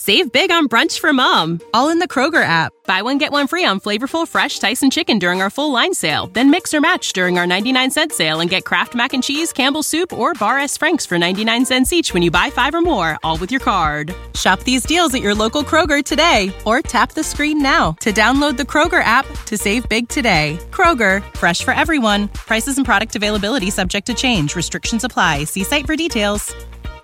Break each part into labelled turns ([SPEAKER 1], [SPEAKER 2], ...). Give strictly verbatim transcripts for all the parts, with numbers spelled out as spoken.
[SPEAKER 1] Save big on brunch for mom, all in the Kroger app. Buy one, get one free on flavorful, fresh Tyson chicken during our full line sale. Then mix or match during our ninety-nine cent sale and get Kraft Mac and Cheese, Campbell's Soup, or Bar S. Frank's for ninety-nine cents each when you buy five or more, all with your card. Shop these deals at your local Kroger today, or tap the screen now to download the Kroger app to save big today. Kroger, fresh for everyone. Prices and product availability subject to change. Restrictions apply. See site for details.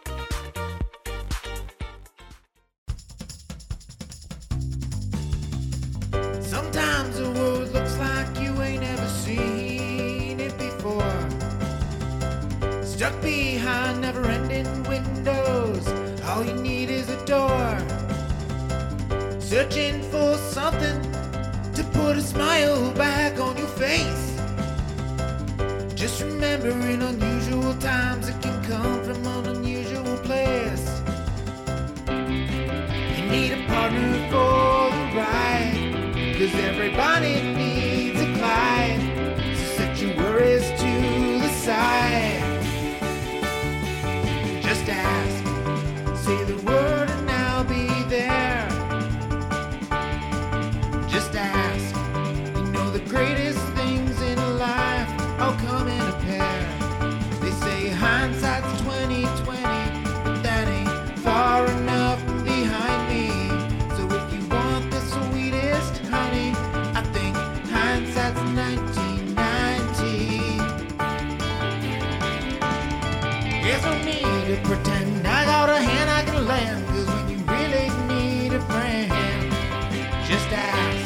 [SPEAKER 2] Sometimes the world looks like you ain't ever seen it before. Stuck behind never-ending windows, all you need is a door. Searching for something to put a smile back on your face. Just remember, in unusual times it can come from an unusual place. You need a partner for the ride, 'cause everybody needs a Clyde. So set your worries to the side. Just ask, say the word and I'll be there. Just ask, you know the greatest things in life all come in a pair. They say hindsight's twenty twenty, but that ain't far enough behind me. So if you want the sweetest honey, I think hindsight's nineteen ninety. There's no need to pretend I got a hand I can lend, 'cause when you really need a friend, just ask.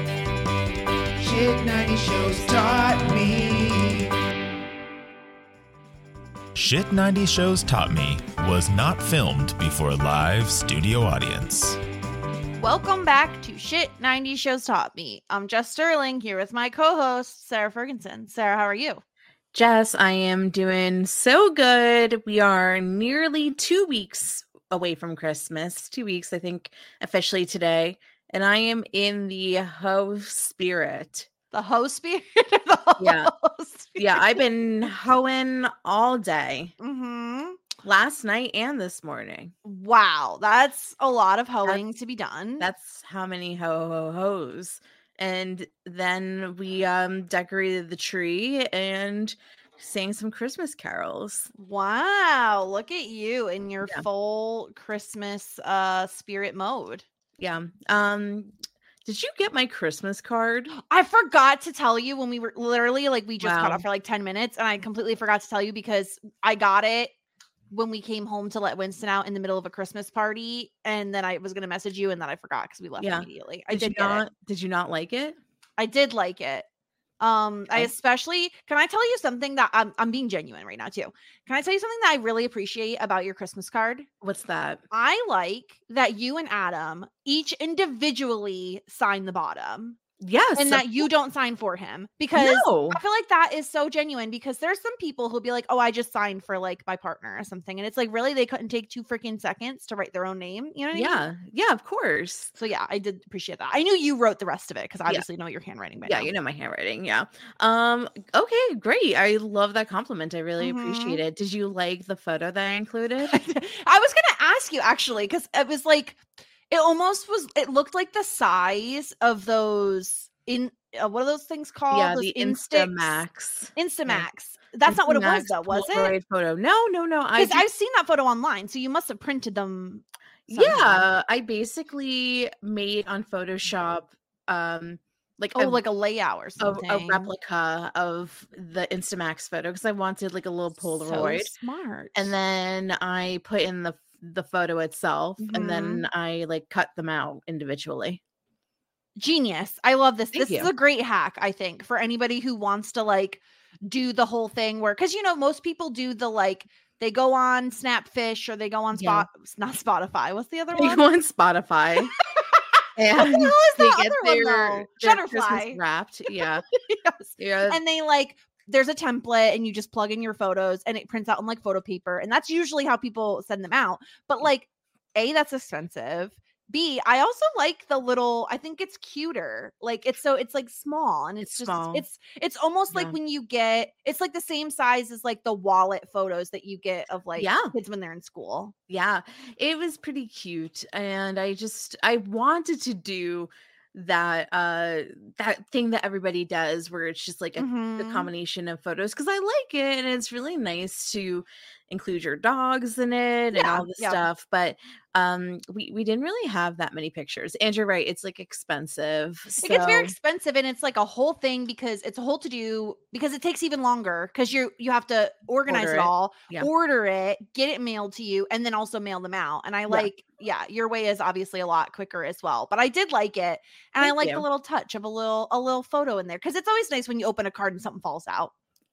[SPEAKER 2] Shit ninety shows taught me.
[SPEAKER 3] Shit ninety Shows Taught Me was not filmed before a live studio audience.
[SPEAKER 4] Welcome back to Shit ninety Shows Taught Me. I'm Jess Sterling here with my co-host, Sarah Ferguson. Sarah, how are you?
[SPEAKER 5] Jess, I am doing so good. We are nearly two weeks away from Christmas. Two weeks, I think, officially today. And I am in the hoe spirit.
[SPEAKER 4] The hoe spirit? the hoe
[SPEAKER 5] Yeah.
[SPEAKER 4] spirit.
[SPEAKER 5] Yeah, I've been hoeing all day.
[SPEAKER 4] Mm-hmm.
[SPEAKER 5] Last night and this morning.
[SPEAKER 4] Wow, that's a lot of hoeing
[SPEAKER 5] That's-
[SPEAKER 4] to be done.
[SPEAKER 5] That's how many ho ho hoes. And then we um decorated the tree and sang some Christmas carols.
[SPEAKER 4] Wow, look at you in your
[SPEAKER 5] Yeah.
[SPEAKER 4] full Christmas uh spirit mode.
[SPEAKER 5] Yeah. Um did you get my Christmas card?
[SPEAKER 4] I forgot to tell you when we were literally like we just cut
[SPEAKER 5] Wow.
[SPEAKER 4] off for like ten minutes and I completely forgot to tell you because I got it when we came home to let Winston out in the middle of a Christmas party, and then I was going to message you and then I forgot because we left
[SPEAKER 5] Yeah.
[SPEAKER 4] immediately. I
[SPEAKER 5] Did,
[SPEAKER 4] did
[SPEAKER 5] you
[SPEAKER 4] get
[SPEAKER 5] not
[SPEAKER 4] it.
[SPEAKER 5] did you not like it?
[SPEAKER 4] I did like it. Um, I
[SPEAKER 5] Okay.
[SPEAKER 4] especially can I tell you something that I'm I'm being genuine right now too. Can I tell you something that I really appreciate about your Christmas card?
[SPEAKER 5] What's that?
[SPEAKER 4] I like that you and Adam each individually sign the bottom.
[SPEAKER 5] Yes.
[SPEAKER 4] And
[SPEAKER 5] of
[SPEAKER 4] that you don't sign for him, because
[SPEAKER 5] No.
[SPEAKER 4] I feel like that is so genuine, because there's some people who'll be like, oh, I just signed for like my partner or something. And it's like, really, they couldn't take two freaking seconds to write their own name. You know what I mean?
[SPEAKER 5] Yeah. Yeah, of course.
[SPEAKER 4] So yeah, I did appreciate that. I knew you wrote the rest of it because
[SPEAKER 5] Yeah.
[SPEAKER 4] obviously know your handwriting by
[SPEAKER 5] Yeah,
[SPEAKER 4] now.
[SPEAKER 5] you know my handwriting. Yeah. Um, okay, great. I love that compliment. I really
[SPEAKER 4] Mhm.
[SPEAKER 5] appreciate it. Did you like the photo that I included?
[SPEAKER 4] I was gonna ask you actually, because it was like it almost was it looked like the size of those in uh, what are those things called?
[SPEAKER 5] Yeah,
[SPEAKER 4] Those
[SPEAKER 5] the
[SPEAKER 4] Instax-
[SPEAKER 5] Instamax.
[SPEAKER 4] Instamax. That's not what it was
[SPEAKER 5] Instamax
[SPEAKER 4] though, was it?
[SPEAKER 5] Polaroid photo. No, no, no. I
[SPEAKER 4] Because
[SPEAKER 5] just-
[SPEAKER 4] I've seen that photo online, so you must have printed them. somehow.
[SPEAKER 5] yeah, I basically made on Photoshop um like
[SPEAKER 4] Oh,
[SPEAKER 5] a,
[SPEAKER 4] like a layout or
[SPEAKER 5] a,
[SPEAKER 4] something.
[SPEAKER 5] a replica of the Instamax photo because I wanted like a little Polaroid.
[SPEAKER 4] So smart.
[SPEAKER 5] And then I put in the the photo itself
[SPEAKER 4] Mhm.
[SPEAKER 5] and then I like cut them out individually.
[SPEAKER 4] Genius. I love this.
[SPEAKER 5] Thank
[SPEAKER 4] this is
[SPEAKER 5] you.
[SPEAKER 4] a great hack, I think, for anybody who wants to like do the whole thing where, because you know, most people do the like they go on Snapfish or they go on
[SPEAKER 5] Yeah.
[SPEAKER 4] Spot, not Spotify. What's the other
[SPEAKER 5] They
[SPEAKER 4] one?
[SPEAKER 5] go on Spotify.
[SPEAKER 4] What
[SPEAKER 5] And
[SPEAKER 4] the hell is
[SPEAKER 5] they
[SPEAKER 4] that
[SPEAKER 5] get
[SPEAKER 4] other one,
[SPEAKER 5] their,
[SPEAKER 4] though?
[SPEAKER 5] their Christmas
[SPEAKER 4] Shutterfly.
[SPEAKER 5] wrapped. Yeah.
[SPEAKER 4] Yes.
[SPEAKER 5] Yeah.
[SPEAKER 4] And they like there's a template and you just plug in your photos and it prints out on like photo paper, and that's usually how people send them out. But like, A, that's expensive. B, I also like the little, I think it's cuter. Like it's so it's like small and it's,
[SPEAKER 5] It's
[SPEAKER 4] just
[SPEAKER 5] small.
[SPEAKER 4] it's it's almost
[SPEAKER 5] Yeah.
[SPEAKER 4] like when you get it's like the same size as like the wallet photos that you get of like
[SPEAKER 5] Yeah.
[SPEAKER 4] kids when they're in school.
[SPEAKER 5] Yeah, it was pretty cute, and I just I wanted to do that uh that thing that everybody does where it's just like a, the
[SPEAKER 4] Mhm.
[SPEAKER 5] combination of photos because I like it and it's really nice to include your dogs in it and
[SPEAKER 4] Yeah,
[SPEAKER 5] all this
[SPEAKER 4] yeah.
[SPEAKER 5] stuff, but um we we didn't really have that many pictures, and you're right, it's like expensive,
[SPEAKER 4] It gets very
[SPEAKER 5] so
[SPEAKER 4] expensive and it's like a whole thing because it's a whole to do because it takes even longer because you you have to organize
[SPEAKER 5] order
[SPEAKER 4] it
[SPEAKER 5] it.
[SPEAKER 4] all,
[SPEAKER 5] Yeah.
[SPEAKER 4] order it, get it mailed to you, and then also mail them out. And I
[SPEAKER 5] Yeah.
[SPEAKER 4] like, yeah, your way is obviously a lot quicker as well. But I did like it. And I
[SPEAKER 5] Thank
[SPEAKER 4] like
[SPEAKER 5] you.
[SPEAKER 4] the little touch of a little a little photo in there because it's always nice when you open a card and something falls out.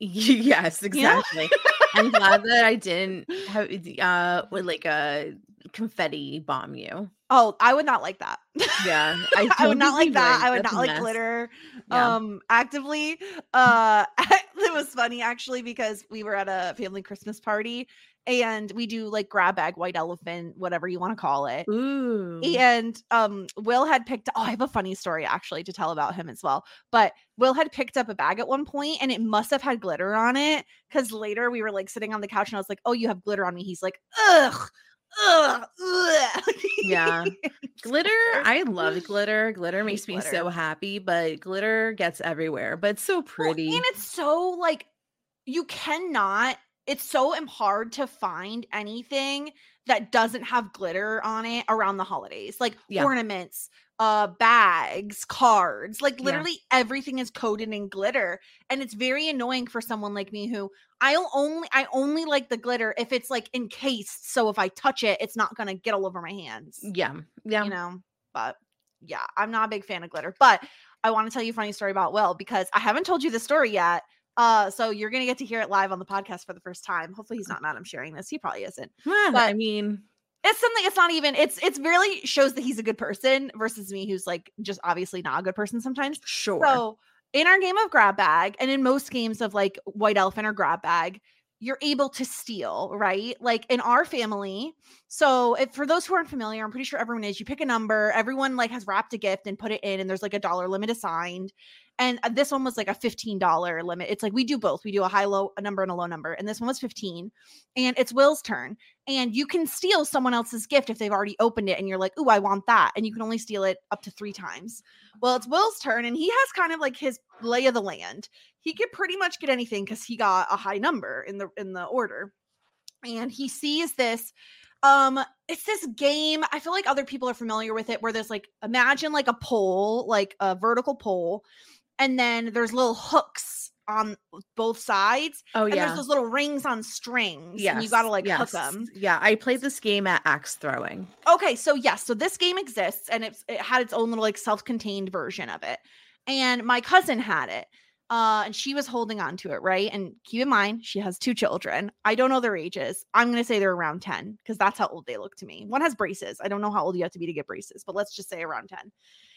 [SPEAKER 5] Yes,
[SPEAKER 4] You know?
[SPEAKER 5] exactly. I'm glad that I didn't have uh with like a confetti bomb you.
[SPEAKER 4] Oh, I would not like that.
[SPEAKER 5] Yeah, I
[SPEAKER 4] I would
[SPEAKER 5] don't
[SPEAKER 4] not
[SPEAKER 5] think
[SPEAKER 4] like
[SPEAKER 5] you
[SPEAKER 4] that.
[SPEAKER 5] would.
[SPEAKER 4] I would
[SPEAKER 5] That's
[SPEAKER 4] not
[SPEAKER 5] a
[SPEAKER 4] like
[SPEAKER 5] mess.
[SPEAKER 4] glitter
[SPEAKER 5] Yeah.
[SPEAKER 4] um actively. Uh it was funny actually because we were at a family Christmas party and we do like grab bag, white elephant, whatever you want to call it.
[SPEAKER 5] Ooh.
[SPEAKER 4] And um Will had picked oh, I have a funny story actually to tell about him as well. But Will had picked up a bag at one point and it must have had glitter on it because later we were like sitting on the couch and I was like, "Oh, you have glitter on me." He's like, "Ugh. Ugh, ugh."
[SPEAKER 5] Yeah. Glitter, I love glitter. Glitter
[SPEAKER 4] hate
[SPEAKER 5] makes me
[SPEAKER 4] glitter.
[SPEAKER 5] so happy, but glitter gets everywhere. But it's so
[SPEAKER 4] Well,
[SPEAKER 5] pretty.
[SPEAKER 4] and it's so like you cannot it's so im- hard to find anything that doesn't have glitter on it around the holidays. Like
[SPEAKER 5] Yeah.
[SPEAKER 4] ornaments, uh bags, cards, like
[SPEAKER 5] Yeah.
[SPEAKER 4] literally everything is coated in glitter. And it's very annoying for someone like me who I'll only I only like the glitter if it's like encased. So if I touch it, it's not gonna get all over my hands.
[SPEAKER 5] Yeah. Yeah.
[SPEAKER 4] You know, but yeah, I'm not a big fan of glitter. But I want to tell you a funny story about Will because I haven't told you the story yet. Uh, so you're gonna get to hear it live on the podcast for the first time. Hopefully he's not mad I'm sharing this. He probably isn't.
[SPEAKER 5] Well,
[SPEAKER 4] But
[SPEAKER 5] I mean,
[SPEAKER 4] it's something it's not even it's it's really shows that he's a good person versus me who's like just obviously not a good person sometimes.
[SPEAKER 5] sure.
[SPEAKER 4] So in our game of grab bag and in most games of like white elephant or grab bag, you're able to steal, right? Like in our family. So if, for those who aren't familiar, I'm pretty sure everyone is, you pick a number, everyone like has wrapped a gift and put it in and there's like a dollar limit assigned. And uh, this one was like a fifteen dollars limit. It's like we do both. We do a high low a number and a low number. And this one was fifteen. And it's Will's turn. And you can steal someone else's gift if they've already opened it and you're like, "Ooh, I want that." And you can only steal it up to three times. Well, it's Will's turn and he has kind of like his lay of the land. He could pretty much get anything because he got a high number in the in the order. And he sees this um it's this game. I feel like other people are familiar with it where there's like imagine like a pole, like a vertical pole, and then there's little hooks on both sides.
[SPEAKER 5] Oh
[SPEAKER 4] And
[SPEAKER 5] yeah.
[SPEAKER 4] there's those little rings on strings.
[SPEAKER 5] Yes.
[SPEAKER 4] And you gotta like
[SPEAKER 5] yes.
[SPEAKER 4] hook them.
[SPEAKER 5] Yeah, I played this game at axe throwing.
[SPEAKER 4] Okay, so yes, so this game exists and it's it had its own little like self-contained version of it. And my cousin had it. Uh, and she was holding on to it, right? And keep in mind, she has two children. I don't know their ages. I'm gonna say they're around ten because that's how old they look to me. One has braces. I don't know how old you have to be to get braces, but let's just say around ten.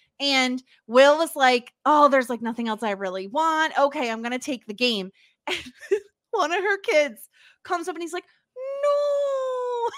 [SPEAKER 4] And Will was like, "Oh, there's like nothing else I really want. Okay, I'm gonna take the game." And one of her kids comes up and he's like, "No."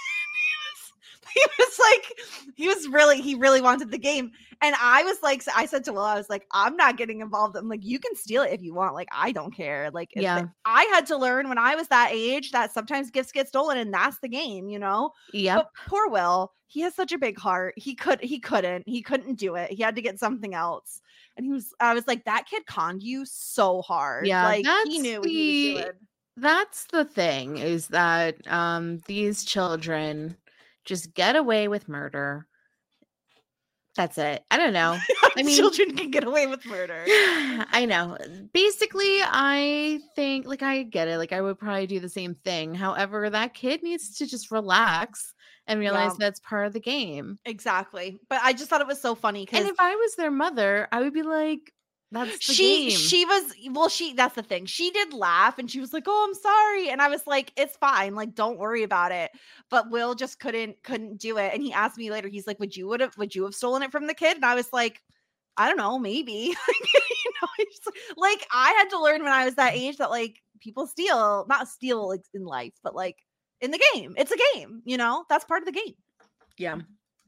[SPEAKER 4] He was like, he was really, he really wanted the game. And I was like, I said to Will, I was like, "I'm not getting involved." I'm like, "You can steal it if you want. Like, I don't care." Like, if
[SPEAKER 5] Yeah.
[SPEAKER 4] the- I had to learn when I was that age that sometimes gifts get stolen and that's the game, you know?
[SPEAKER 5] Yep.
[SPEAKER 4] But poor Will, he has such a big heart. He could, he couldn't, he couldn't do it. He had to get something else. And he was, I was like, that kid conned you so hard.
[SPEAKER 5] Yeah,
[SPEAKER 4] Like, he
[SPEAKER 5] that's
[SPEAKER 4] knew what he was
[SPEAKER 5] the-
[SPEAKER 4] doing.
[SPEAKER 5] That's the thing is that um these children just get away with murder. That's it. I don't know. I mean-
[SPEAKER 4] Children can get away with murder.
[SPEAKER 5] I know. Basically, I think like I get it. Like I would probably do the same thing. However, that kid needs to just relax and realize
[SPEAKER 4] Yeah.
[SPEAKER 5] that's part of the game.
[SPEAKER 4] Exactly. But I just thought it was so funny
[SPEAKER 5] And
[SPEAKER 4] because
[SPEAKER 5] if I was their mother, I would be like, that's the
[SPEAKER 4] she
[SPEAKER 5] game.
[SPEAKER 4] she was well, she that's the thing. She did laugh and she was like, "Oh, I'm sorry." And I was like, "It's fine. Like, don't worry about it." But Will just couldn't couldn't do it. And he asked me later, he's like, Would you would have would you have stolen it from the kid? And I was like, I don't know, maybe. you know, it's just, like I had to learn when I was that age that like people steal, not steal like in life, but like in the game. It's a game, you know, that's part of the game.
[SPEAKER 5] Yeah.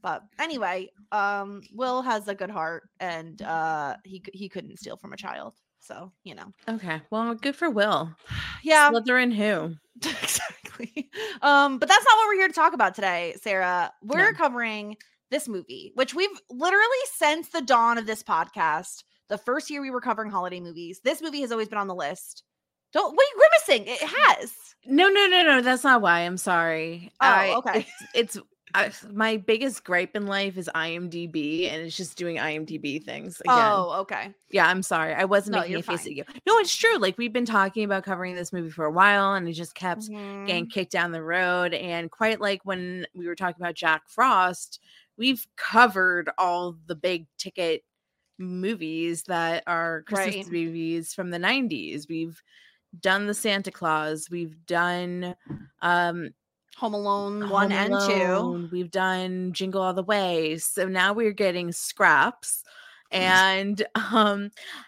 [SPEAKER 4] But anyway, um, Will has a good heart, and uh, he he couldn't steal from a child. So you know.
[SPEAKER 5] Okay. Well, good for Will.
[SPEAKER 4] Yeah.
[SPEAKER 5] Slytherin who?
[SPEAKER 4] Exactly. Um, but that's not what we're here to talk about today, Sarah. We're
[SPEAKER 5] No.
[SPEAKER 4] covering this movie, which we've literally since the dawn of this podcast, the first year we were covering holiday movies, this movie has always been on the list. Don't what are you grimacing? It has.
[SPEAKER 5] No, no, no, no. That's not why. I'm sorry.
[SPEAKER 4] Oh,
[SPEAKER 5] I,
[SPEAKER 4] okay.
[SPEAKER 5] It's, it's I, my biggest gripe in life is IMDb, and it's just doing IMDb things again.
[SPEAKER 4] Oh, okay.
[SPEAKER 5] Yeah, I'm sorry. I wasn't
[SPEAKER 4] No,
[SPEAKER 5] making
[SPEAKER 4] you're
[SPEAKER 5] a face
[SPEAKER 4] fine.
[SPEAKER 5] at you. No, it's true. Like, we've been talking about covering this movie for a while, and it just kept
[SPEAKER 4] Mhm.
[SPEAKER 5] getting kicked down the road. And quite like when we were talking about Jack Frost, we've covered all the big ticket movies that are Christmas
[SPEAKER 4] Right.
[SPEAKER 5] movies from the nineties. We've done the Santa Claus. We've done um
[SPEAKER 4] Home Alone one
[SPEAKER 5] Home
[SPEAKER 4] and two.
[SPEAKER 5] Alone. We've done Jingle All the Way. So now we're getting scraps. And um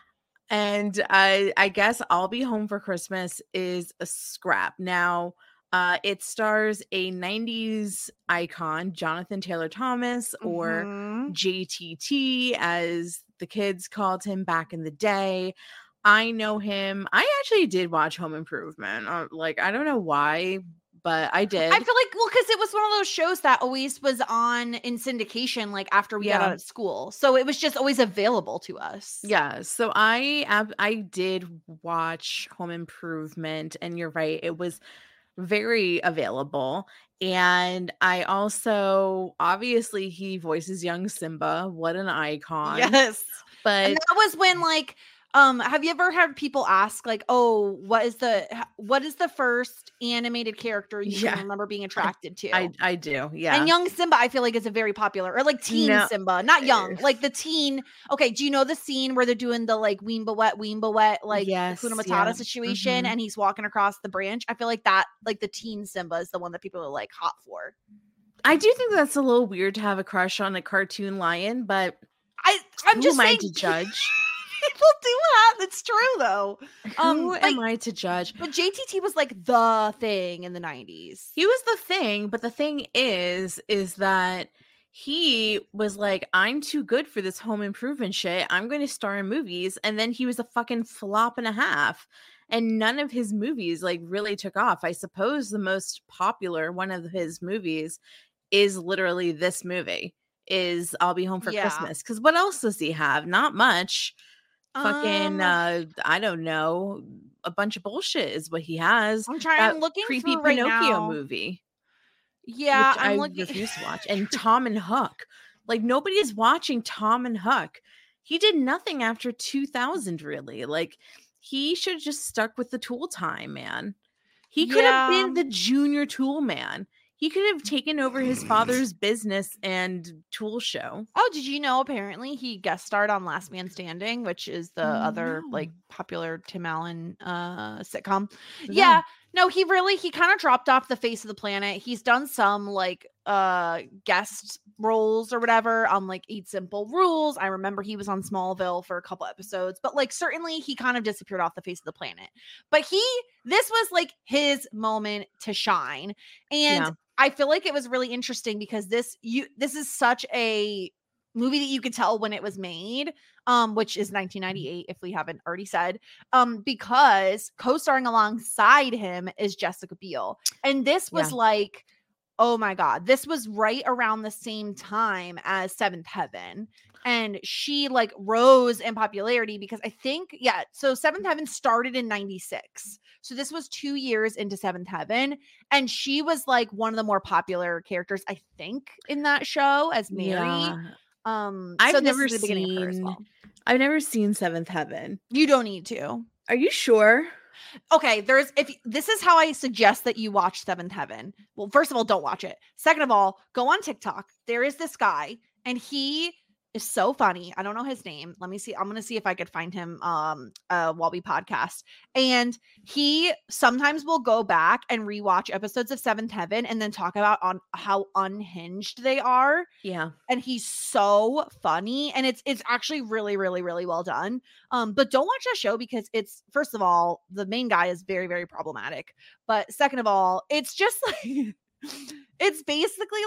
[SPEAKER 5] and I I guess I'll Be Home for Christmas is a scrap. Now uh it stars a nineties icon, Jonathan Taylor Thomas, or
[SPEAKER 4] Mhm.
[SPEAKER 5] J T T as the kids called him back in the day. I know him. I actually did watch Home Improvement. Uh, like, I don't know why, but I did.
[SPEAKER 4] I feel like, well, because it was one of those shows that always was on in syndication, like after we got
[SPEAKER 5] Yeah.
[SPEAKER 4] out of school. So it was just always available to us.
[SPEAKER 5] Yeah, so I ab- I did watch Home Improvement, and you're right, it was very available. And I also, obviously, he voices young Simba. What an icon!
[SPEAKER 4] Yes.
[SPEAKER 5] But
[SPEAKER 4] And that was when, like, um, have you ever had people ask, like, oh, what is the h- what is the first animated character you
[SPEAKER 5] Yeah.
[SPEAKER 4] can remember being attracted to?
[SPEAKER 5] I I do, yeah.
[SPEAKER 4] And young Simba, I feel like, is a very popular, or like teen
[SPEAKER 5] No.
[SPEAKER 4] Simba, not young,
[SPEAKER 5] Eh.
[SPEAKER 4] like the teen. Okay, do you know the scene where they're doing the like Weemba Wet, Weemba Wet, like
[SPEAKER 5] Yes,
[SPEAKER 4] Hakuna Matata
[SPEAKER 5] yeah.
[SPEAKER 4] situation,
[SPEAKER 5] Mhm.
[SPEAKER 4] and he's walking across the branch? I feel like that, like the teen Simba, is the one that people are like hot for.
[SPEAKER 5] I do think that's a little weird to have a crush on a cartoon lion, but
[SPEAKER 4] I, I'm
[SPEAKER 5] who
[SPEAKER 4] just
[SPEAKER 5] am
[SPEAKER 4] saying,
[SPEAKER 5] I to judge?
[SPEAKER 4] people do have. It's true though. Um,
[SPEAKER 5] Who
[SPEAKER 4] like,
[SPEAKER 5] am I to judge?
[SPEAKER 4] but J T T was like the thing in the nineties.
[SPEAKER 5] He was the thing, but the thing is, is that he was like, I'm too good for this home improvement shit. I'm going to star in movies. And then he was a fucking flop and a half. And none of his movies like really took off. I suppose the most popular one of his movies is literally this movie, is I'll Be Home for
[SPEAKER 4] Yeah.
[SPEAKER 5] Christmas. Because what else does he have? Not much. Fucking,
[SPEAKER 4] Um,
[SPEAKER 5] uh, I don't know. A bunch of bullshit is what he has.
[SPEAKER 4] I'm trying.
[SPEAKER 5] That
[SPEAKER 4] I'm looking
[SPEAKER 5] creepy
[SPEAKER 4] through right
[SPEAKER 5] Pinocchio
[SPEAKER 4] now.
[SPEAKER 5] movie.
[SPEAKER 4] Yeah,
[SPEAKER 5] Which
[SPEAKER 4] I'm
[SPEAKER 5] I
[SPEAKER 4] looking.
[SPEAKER 5] refuse to watch. And Tom and Huck. Like, nobody is watching Tom and Huck. He did nothing after two thousand, really. Like, he should have just stuck with the Tool Time, man. He could have
[SPEAKER 4] Yeah.
[SPEAKER 5] been the junior Tool Man. He could have taken over his father's business and Tool show.
[SPEAKER 4] Oh, did you know apparently he guest starred on Last Man Standing, which is the other like
[SPEAKER 5] No.
[SPEAKER 4] popular Tim Allen uh sitcom?
[SPEAKER 5] No.
[SPEAKER 4] Yeah. No, he really he kind of dropped off the face of the planet. He's done some like uh guest roles or whatever on like Eight Simple Rules. I remember he was on Smallville for a couple episodes, but like certainly he kind of disappeared off the face of the planet. But he this was like his moment to shine. And
[SPEAKER 5] Yeah.
[SPEAKER 4] I feel like it was really interesting because this you this is such a movie that you could tell when it was made, um, which is nineteen ninety-eight, if we haven't already said, um, because co-starring alongside him is Jessica Biel. And this was
[SPEAKER 5] Yeah.
[SPEAKER 4] like, oh my God, this was right around the same time as Seventh Heaven. And she like rose in popularity because I think, yeah, so Seventh Heaven started in ninety-six. So this was two years into Seventh Heaven. And she was like one of the more popular characters, I think, in that show as Mary.
[SPEAKER 5] Yeah.
[SPEAKER 4] Um,
[SPEAKER 5] I've
[SPEAKER 4] so this
[SPEAKER 5] never
[SPEAKER 4] is the beginning of her as
[SPEAKER 5] seen-
[SPEAKER 4] well.
[SPEAKER 5] I've never seen Seventh Heaven.
[SPEAKER 4] You don't need to.
[SPEAKER 5] Are you sure?
[SPEAKER 4] Okay, there's if this is how I suggest that you watch Seventh Heaven. Well, first of all, don't watch it. Second of all, go on TikTok. There is this guy, and he is so funny. I don't know his name. Let me see. I'm gonna see if I could find him um uh while we podcast. And he sometimes will go back and rewatch episodes of Seventh Heaven and then talk about on how unhinged they are.
[SPEAKER 5] Yeah.
[SPEAKER 4] And he's so funny, and it's it's actually really really really well done. Um but don't watch that show because it's, first of all, the main guy is very very problematic, but second of all, it's just like it's basically like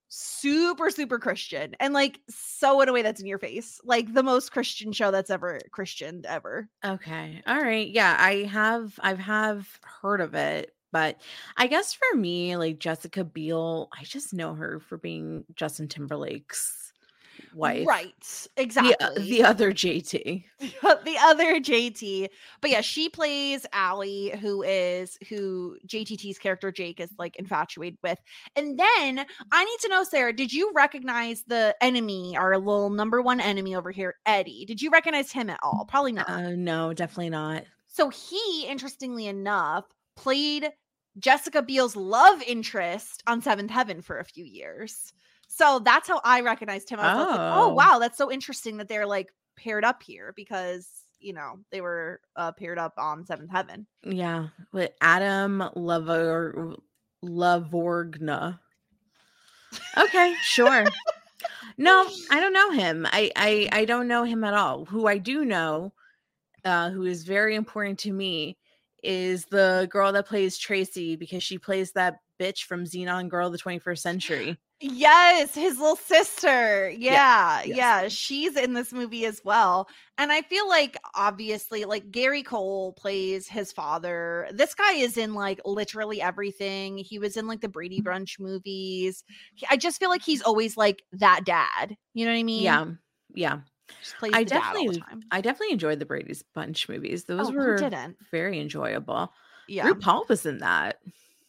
[SPEAKER 4] super, super Christian and like so in a way that's in your face. Like the most Christian show that's ever Christianed ever.
[SPEAKER 5] Okay. All right. Yeah, I have I've have heard of it, but I guess for me, like Jessica Biel, I just know her for being Justin Timberlake's wife.
[SPEAKER 4] Right.
[SPEAKER 5] The,
[SPEAKER 4] Exactly.
[SPEAKER 5] the other J T.
[SPEAKER 4] The other J T. But yeah, she plays Allie, who is who J T T's character Jake is like infatuated with. And then I need to know, Sarah, did you recognize the enemy, our little number one enemy over here, Eddie? Did you recognize him at all? Probably not.
[SPEAKER 5] Uh, no, definitely not.
[SPEAKER 4] So he, interestingly enough, played Jessica Biel's love interest on Seventh Heaven for a few years. So that's how I recognized him. I was like, oh,
[SPEAKER 5] Oh.
[SPEAKER 4] wow, that's so interesting that they're like paired up here because, you know, they were uh, paired up on Seventh Heaven.
[SPEAKER 5] Yeah, with Adam Lavor Lavorgna. Okay, sure. No, I don't know him. I, I I don't know him at all. Who I do know, uh, who is very important to me, is the girl that plays Tracy, because she plays that bitch from Xenon Girl of the twenty-first Century.
[SPEAKER 4] Yes, his little sister. Yeah,
[SPEAKER 5] yes.
[SPEAKER 4] yeah, she's in this movie as well. And I feel like obviously like Gary Cole plays his father. This guy is in like literally everything. He was in like the Brady Bunch movies. He- I just feel like he's always like that dad. You know what I mean?
[SPEAKER 5] Yeah, yeah.
[SPEAKER 4] Just plays
[SPEAKER 5] I
[SPEAKER 4] the dad all the
[SPEAKER 5] definitely,
[SPEAKER 4] time.
[SPEAKER 5] I definitely enjoyed the Brady's Bunch movies. Those
[SPEAKER 4] Oh, who
[SPEAKER 5] were
[SPEAKER 4] didn't?
[SPEAKER 5] very enjoyable.
[SPEAKER 4] Yeah.
[SPEAKER 5] RuPaul was in that.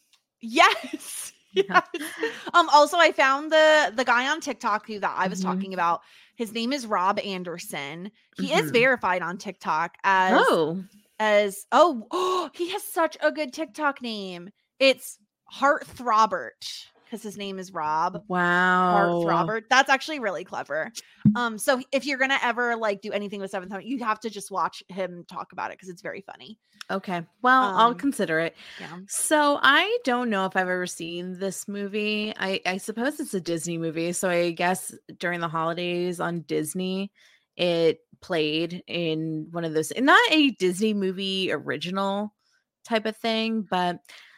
[SPEAKER 4] Yes.
[SPEAKER 5] Yeah.
[SPEAKER 4] Yes. Um, also I found the the guy on TikTok who that I was
[SPEAKER 5] Mhm.
[SPEAKER 4] talking about. His name is Rob Anderson. He is
[SPEAKER 5] Mhm.
[SPEAKER 4] verified on TikTok as
[SPEAKER 5] Oh,
[SPEAKER 4] as oh, oh he has such a good TikTok name. It's Heartthrobert because his name is Rob.
[SPEAKER 5] wow.
[SPEAKER 4] Heartthrobert. That's actually really clever. Um, so if you're gonna ever like do anything with Seventh Heaven, you have to just watch him talk about it because it's very funny.
[SPEAKER 5] Okay. Well, I'll
[SPEAKER 4] Um,
[SPEAKER 5] consider it.
[SPEAKER 4] Yeah.
[SPEAKER 5] So I don't know if I've ever seen this movie. I, I suppose it's a Disney movie. So I guess during the holidays on Disney, it played in one of those, not a Disney movie original type of thing, but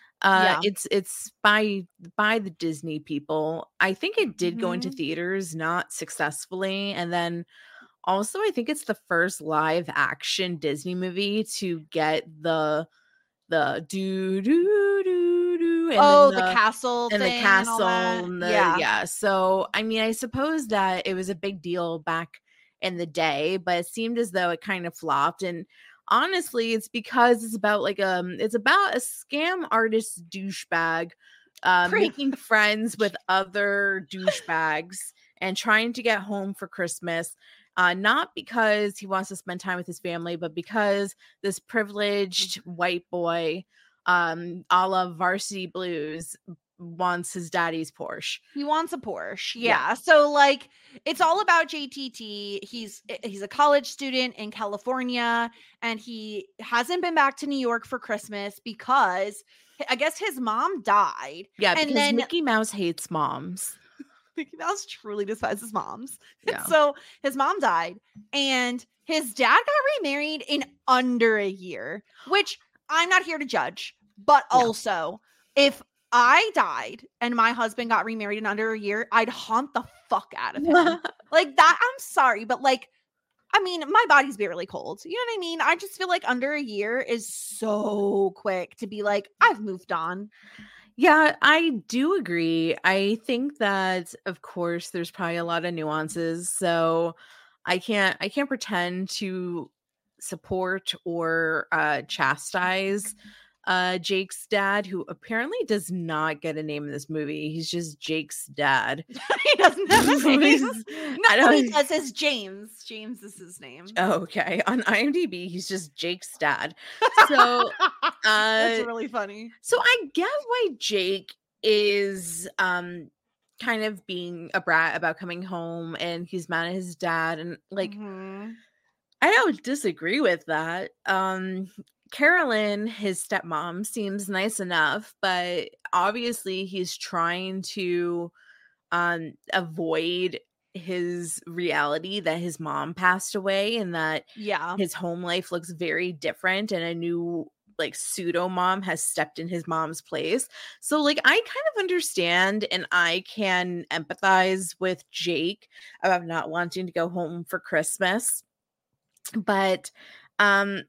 [SPEAKER 5] uh
[SPEAKER 4] Yeah.
[SPEAKER 5] it's it's by by the Disney people. I think it did go into
[SPEAKER 4] Mhm.
[SPEAKER 5] theaters, not successfully, and then also I think it's the first live action Disney movie to get the the do do do do and
[SPEAKER 4] Oh,
[SPEAKER 5] then
[SPEAKER 4] the, castle
[SPEAKER 5] and the
[SPEAKER 4] thing and all
[SPEAKER 5] castle
[SPEAKER 4] that.
[SPEAKER 5] and the
[SPEAKER 4] yeah.
[SPEAKER 5] yeah. So I mean, I suppose that it was a big deal back in the day, but it seemed as though it kind of flopped. And honestly, it's because it's about like um it's about a scam artist douchebag uh
[SPEAKER 4] Pretty
[SPEAKER 5] making friends with other douchebags and trying to get home for Christmas. Uh, not because he wants to spend time with his family, but because this privileged white boy, um, a la Varsity Blues, wants his daddy's Porsche.
[SPEAKER 4] He wants a Porsche.
[SPEAKER 5] Yeah.
[SPEAKER 4] Yeah. So like it's all about J T T. He's eh, he's a college student in California and he hasn't been back to New York for Christmas because I guess his mom died.
[SPEAKER 5] Yeah,
[SPEAKER 4] And
[SPEAKER 5] because
[SPEAKER 4] then-
[SPEAKER 5] Mickey Mouse hates moms.
[SPEAKER 4] Mickey Mouse truly despises moms.
[SPEAKER 5] Yeah.
[SPEAKER 4] So his mom died and his dad got remarried in under a year, which I'm not here to judge, but
[SPEAKER 5] Yeah.
[SPEAKER 4] also if I died and my husband got remarried in under a year, I'd haunt the fuck out of him. Like that, I'm sorry, but like, I mean, my body's barely cold. You know what I mean? I just feel like under a year is so quick to be like, I've moved on.
[SPEAKER 5] Yeah, I do agree. I think that of course there's probably a lot of nuances. So I can't I can't pretend to support or uh chastise uh Jake's dad, who apparently does not get a name in this movie. He's just Jake's dad.
[SPEAKER 4] He doesn't have a name.
[SPEAKER 5] He's-
[SPEAKER 4] No,
[SPEAKER 5] I don't-
[SPEAKER 4] he does. His James. James is his name.
[SPEAKER 5] Oh, okay. On IMDb, he's just Jake's dad. So
[SPEAKER 4] That's
[SPEAKER 5] uh
[SPEAKER 4] really funny.
[SPEAKER 5] So I get why Jake is um kind of being a brat about coming home and he's mad at his dad, and like
[SPEAKER 4] Mhm.
[SPEAKER 5] I don't disagree with that. Um Carolyn, his stepmom, seems nice enough, but obviously he's trying to um avoid his reality that his mom passed away and that
[SPEAKER 4] Yeah.
[SPEAKER 5] his home life looks very different and a new like pseudo mom has stepped in his mom's place. So like I kind of understand and I can empathize with Jake about not wanting to go home for Christmas. But um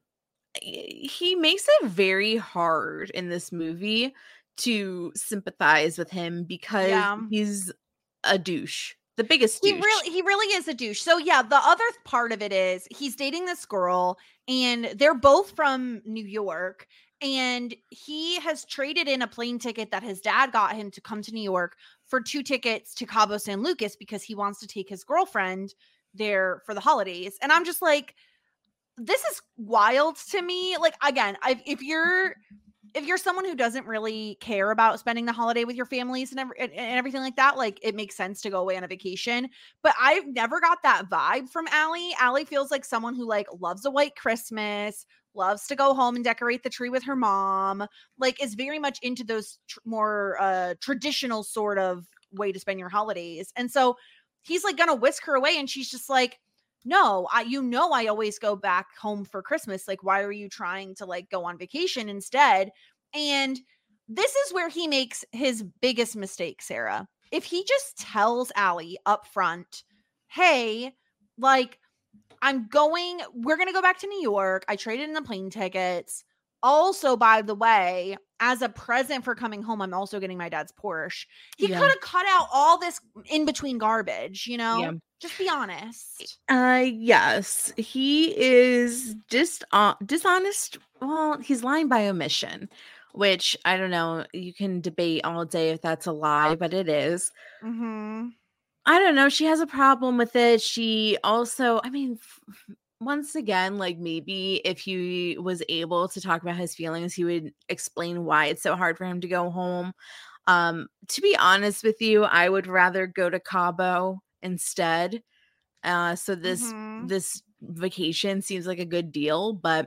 [SPEAKER 5] he makes it very hard in this movie to sympathize with him because
[SPEAKER 4] Yeah.
[SPEAKER 5] he's a douche. The biggest
[SPEAKER 4] He
[SPEAKER 5] douche.
[SPEAKER 4] really he really is a douche. So yeah, the other part of it is he's dating this girl and they're both from New York, and he has traded in a plane ticket that his dad got him to come to New York for two tickets to Cabo San Lucas because he wants to take his girlfriend there for the holidays. And I'm just like, this is wild to me. Like, again, I, if you're if you're someone who doesn't really care about spending the holiday with your families and, every, and everything like that, like it makes sense to go away on a vacation. But I've never got that vibe from Allie. Allie feels like someone who like loves a white Christmas, loves to go home and decorate the tree with her mom, like is very much into those tr- more uh, traditional sort of way to spend your holidays. And so he's like gonna whisk her away, and she's just like, no, I, you know, I always go back home for Christmas. Like, why are you trying to like go on vacation instead? And this is where he makes his biggest mistake, Sarah. If he just tells Allie up front, hey, like, I'm going, we're going to go back to New York. I traded in the plane tickets. Also, by the way, as a present for coming home, I'm also getting my dad's Porsche. He
[SPEAKER 5] Yeah.
[SPEAKER 4] could have cut out all this in between garbage, you know?
[SPEAKER 5] Yeah.
[SPEAKER 4] Just be honest.
[SPEAKER 5] Uh yes, he is just uh, dishonest. Well, he's lying by omission, which I don't know. You can debate all day if that's a lie, but it is.
[SPEAKER 4] Mm-hmm.
[SPEAKER 5] I don't know. She has a problem with it. She also, I mean, f- once again, like maybe if he was able to talk about his feelings, he would explain why it's so hard for him to go home. Um, to be honest with you, I would rather go to Cabo instead. Uh, so this
[SPEAKER 4] Mhm.
[SPEAKER 5] this vacation seems like a good deal, but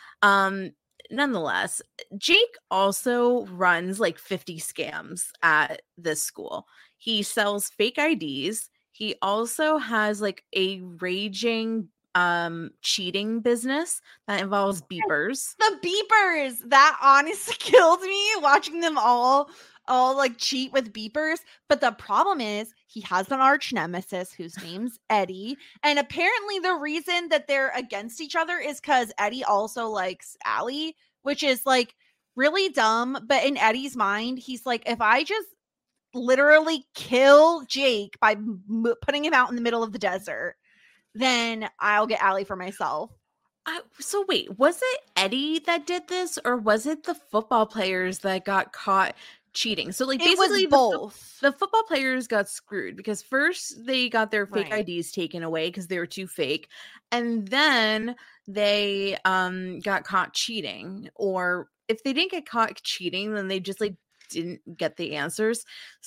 [SPEAKER 5] um, nonetheless, Jake also runs like fifty scams at this school. He sells fake I Ds. He also has like a raging um cheating business that involves beepers.
[SPEAKER 4] The beepers, that honestly killed me watching them all all like cheat with beepers. But the problem is he has an arch nemesis whose name's Eddie, and apparently the reason that they're against each other is because Eddie also likes Allie, which is like really dumb. But in Eddie's mind, he's like, if I just literally kill Jake by m- putting him out in the middle of the desert, then I'll get Allie for myself.
[SPEAKER 5] I, so wait, was it Eddie that did this, or was it the football players that got caught cheating? So like
[SPEAKER 4] It
[SPEAKER 5] basically
[SPEAKER 4] was
[SPEAKER 5] the fo-
[SPEAKER 4] both.
[SPEAKER 5] The football players got screwed because first they got their fake
[SPEAKER 4] Right.
[SPEAKER 5] I Ds taken away because they were too fake, and then they um got caught cheating. Or if they didn't get caught cheating, then they just like didn't get the answers.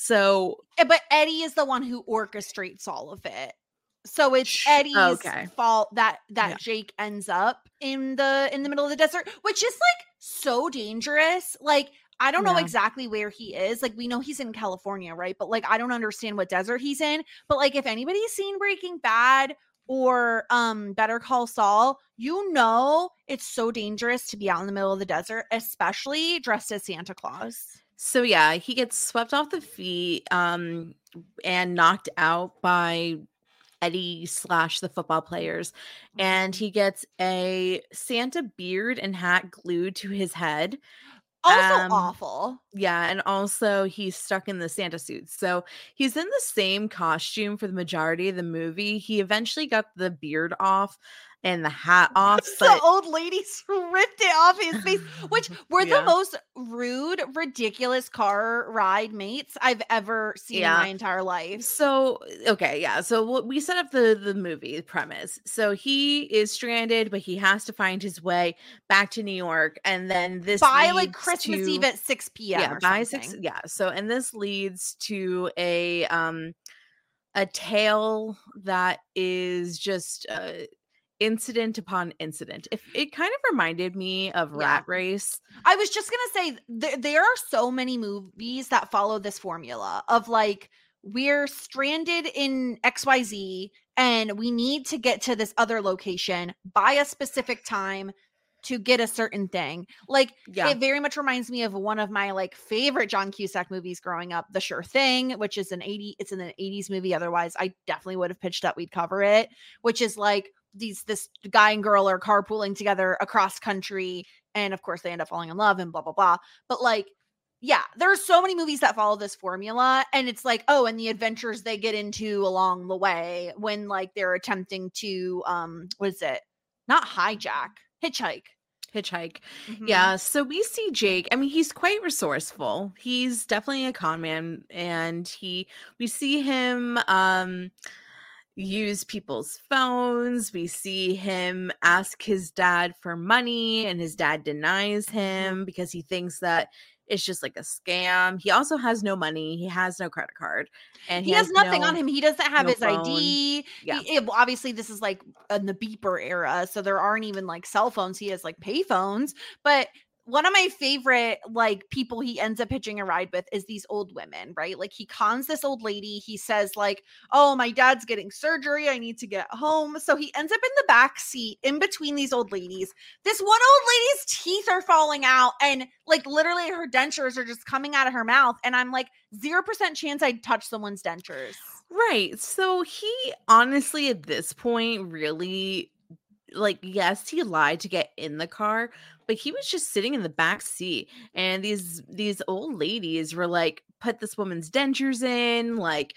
[SPEAKER 5] So
[SPEAKER 4] Eh, But Eddie is the one who orchestrates all of it. So it's
[SPEAKER 5] Sh-
[SPEAKER 4] Eddie's
[SPEAKER 5] okay.
[SPEAKER 4] fault that that
[SPEAKER 5] Yeah.
[SPEAKER 4] Jake ends up in the in the middle of the desert, which is like so dangerous. Like I don't know
[SPEAKER 5] Yeah.
[SPEAKER 4] exactly where he is. Like we know he's in California, right? But like I don't understand what desert he's in. But like if anybody's seen Breaking Bad or um Better Call Saul, you know it's so dangerous to be out in the middle of the desert, especially dressed as Santa Claus.
[SPEAKER 5] So yeah, he gets swept off the feet um and knocked out by Eddie slash the football players, and he gets a Santa beard and hat glued to his head.
[SPEAKER 4] Also
[SPEAKER 5] Um,
[SPEAKER 4] awful.
[SPEAKER 5] Yeah, and also he's stuck in the Santa suit. So he's in the same costume for the majority of the movie. He eventually got the beard off and the hat off,
[SPEAKER 4] the
[SPEAKER 5] but
[SPEAKER 4] old ladies ripped it off his face, which were
[SPEAKER 5] Yeah.
[SPEAKER 4] the most rude, ridiculous car ride mates I've ever seen
[SPEAKER 5] Yeah.
[SPEAKER 4] in my entire life.
[SPEAKER 5] So okay, yeah. So what- we set up the the movie premise. So he is stranded, but he has to find his way back to New York, and then this
[SPEAKER 4] By like
[SPEAKER 5] leads
[SPEAKER 4] Christmas
[SPEAKER 5] to-
[SPEAKER 4] Eve at six p.m.
[SPEAKER 5] yeah,
[SPEAKER 4] or
[SPEAKER 5] by
[SPEAKER 4] something.
[SPEAKER 5] six. Yeah. So and this leads to a um a tale that is just uh incident upon incident. If it kind of reminded me of
[SPEAKER 4] Yeah.
[SPEAKER 5] Rat Race.
[SPEAKER 4] I was just gonna say there, there are so many movies that follow this formula of like we're stranded in X Y Z and we need to get to this other location by a specific time. to get a certain thing. Like
[SPEAKER 5] Yeah.
[SPEAKER 4] it very much reminds me of one of my like favorite John Cusack movies growing up, The Sure Thing, which is an eighty it's in an eighties movie. Otherwise, I definitely would have pitched that we'd cover it, which is like these this guy and girl are carpooling together across country, and of course they end up falling in love and blah blah blah. But like, yeah, there are so many movies that follow this formula, and it's like, oh, and the adventures they get into along the way when like they're attempting to um what is it? Not hijack, hitchhike.
[SPEAKER 5] Hitchhike.
[SPEAKER 4] Mhm.
[SPEAKER 5] Yeah. So we see Jake. I mean, he's quite resourceful. He's definitely a con man, and he we see him um use people's phones. We see him ask his dad for money, and his dad denies him because he thinks that it's just like a scam. He also has no money. He has no credit card, and
[SPEAKER 4] He, has, nothing
[SPEAKER 5] no-
[SPEAKER 4] on him. He doesn't have
[SPEAKER 5] no
[SPEAKER 4] his
[SPEAKER 5] phone.
[SPEAKER 4] I D.
[SPEAKER 5] Yeah.
[SPEAKER 4] He, it- obviously, this is like in the beeper era, so there aren't even like cell phones. He has like pay phones. But one of my favorite like people he ends up hitching a ride with is these old women, right? Like he cons this old lady. He says like, "Oh, my dad's getting surgery. I need to get home." So he ends up in the back seat in between these old ladies. This one old lady's teeth are falling out, and like literally her dentures are just coming out of her mouth. And I'm like, zero percent chance I'd touch someone's dentures.
[SPEAKER 5] Right. So he honestly, at this point, really, like, yes, he lied to get in the car, but he was just sitting in the back seat, and these these old ladies were like, put this woman's dentures in, like,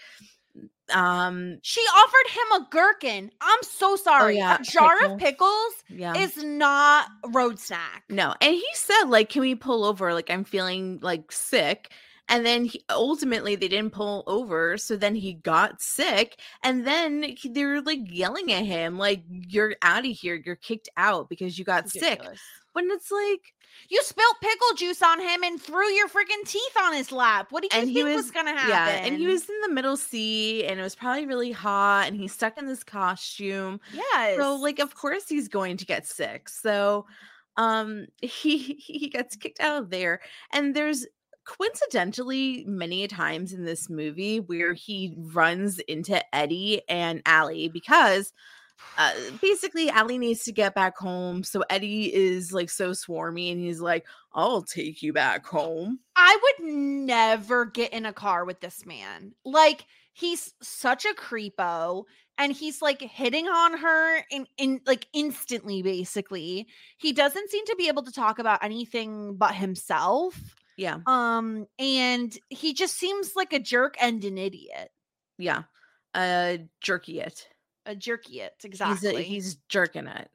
[SPEAKER 5] um,
[SPEAKER 4] She offered him a gherkin. I'm so sorry.
[SPEAKER 5] yeah,
[SPEAKER 4] A jar
[SPEAKER 5] pickle.
[SPEAKER 4] of pickles
[SPEAKER 5] yeah.
[SPEAKER 4] is not a road snack.
[SPEAKER 5] No, and he said, like, can we pull over? Like, I'm feeling like sick. And then he, ultimately they didn't pull over. So then he got sick. And then he, they were like yelling at him, like, you're out of here. You're kicked out because you got sick.
[SPEAKER 4] Ridiculous.
[SPEAKER 5] When it's like,
[SPEAKER 4] You spilled pickle juice on him and threw your freaking teeth on his lap. What do you
[SPEAKER 5] and
[SPEAKER 4] think
[SPEAKER 5] he
[SPEAKER 4] was,
[SPEAKER 5] was,
[SPEAKER 4] going to happen?
[SPEAKER 5] yeah, and he was in the middle seat, and it was probably really hot, and he's stuck in this costume.
[SPEAKER 4] Yes.
[SPEAKER 5] So, like, of course he's going to get sick. So, um, he he gets kicked out of there, and there's coincidentally many a times in this movie where he runs into Eddie and Allie because uh, basically Allie needs to get back home. So Eddie is like so swarmy, and he's like, I'll take you back home.
[SPEAKER 4] I would never get in a car with this man. Like, he's such a creepo, and he's like hitting on her in, in like instantly, basically. He doesn't seem to be able to talk about anything but himself.
[SPEAKER 5] Yeah.
[SPEAKER 4] Um, and he just seems like a jerk and an idiot.
[SPEAKER 5] Yeah. Uh, jerky it.
[SPEAKER 4] A jerky it,
[SPEAKER 5] He's,
[SPEAKER 4] exactly.
[SPEAKER 5] a, he's jerking it.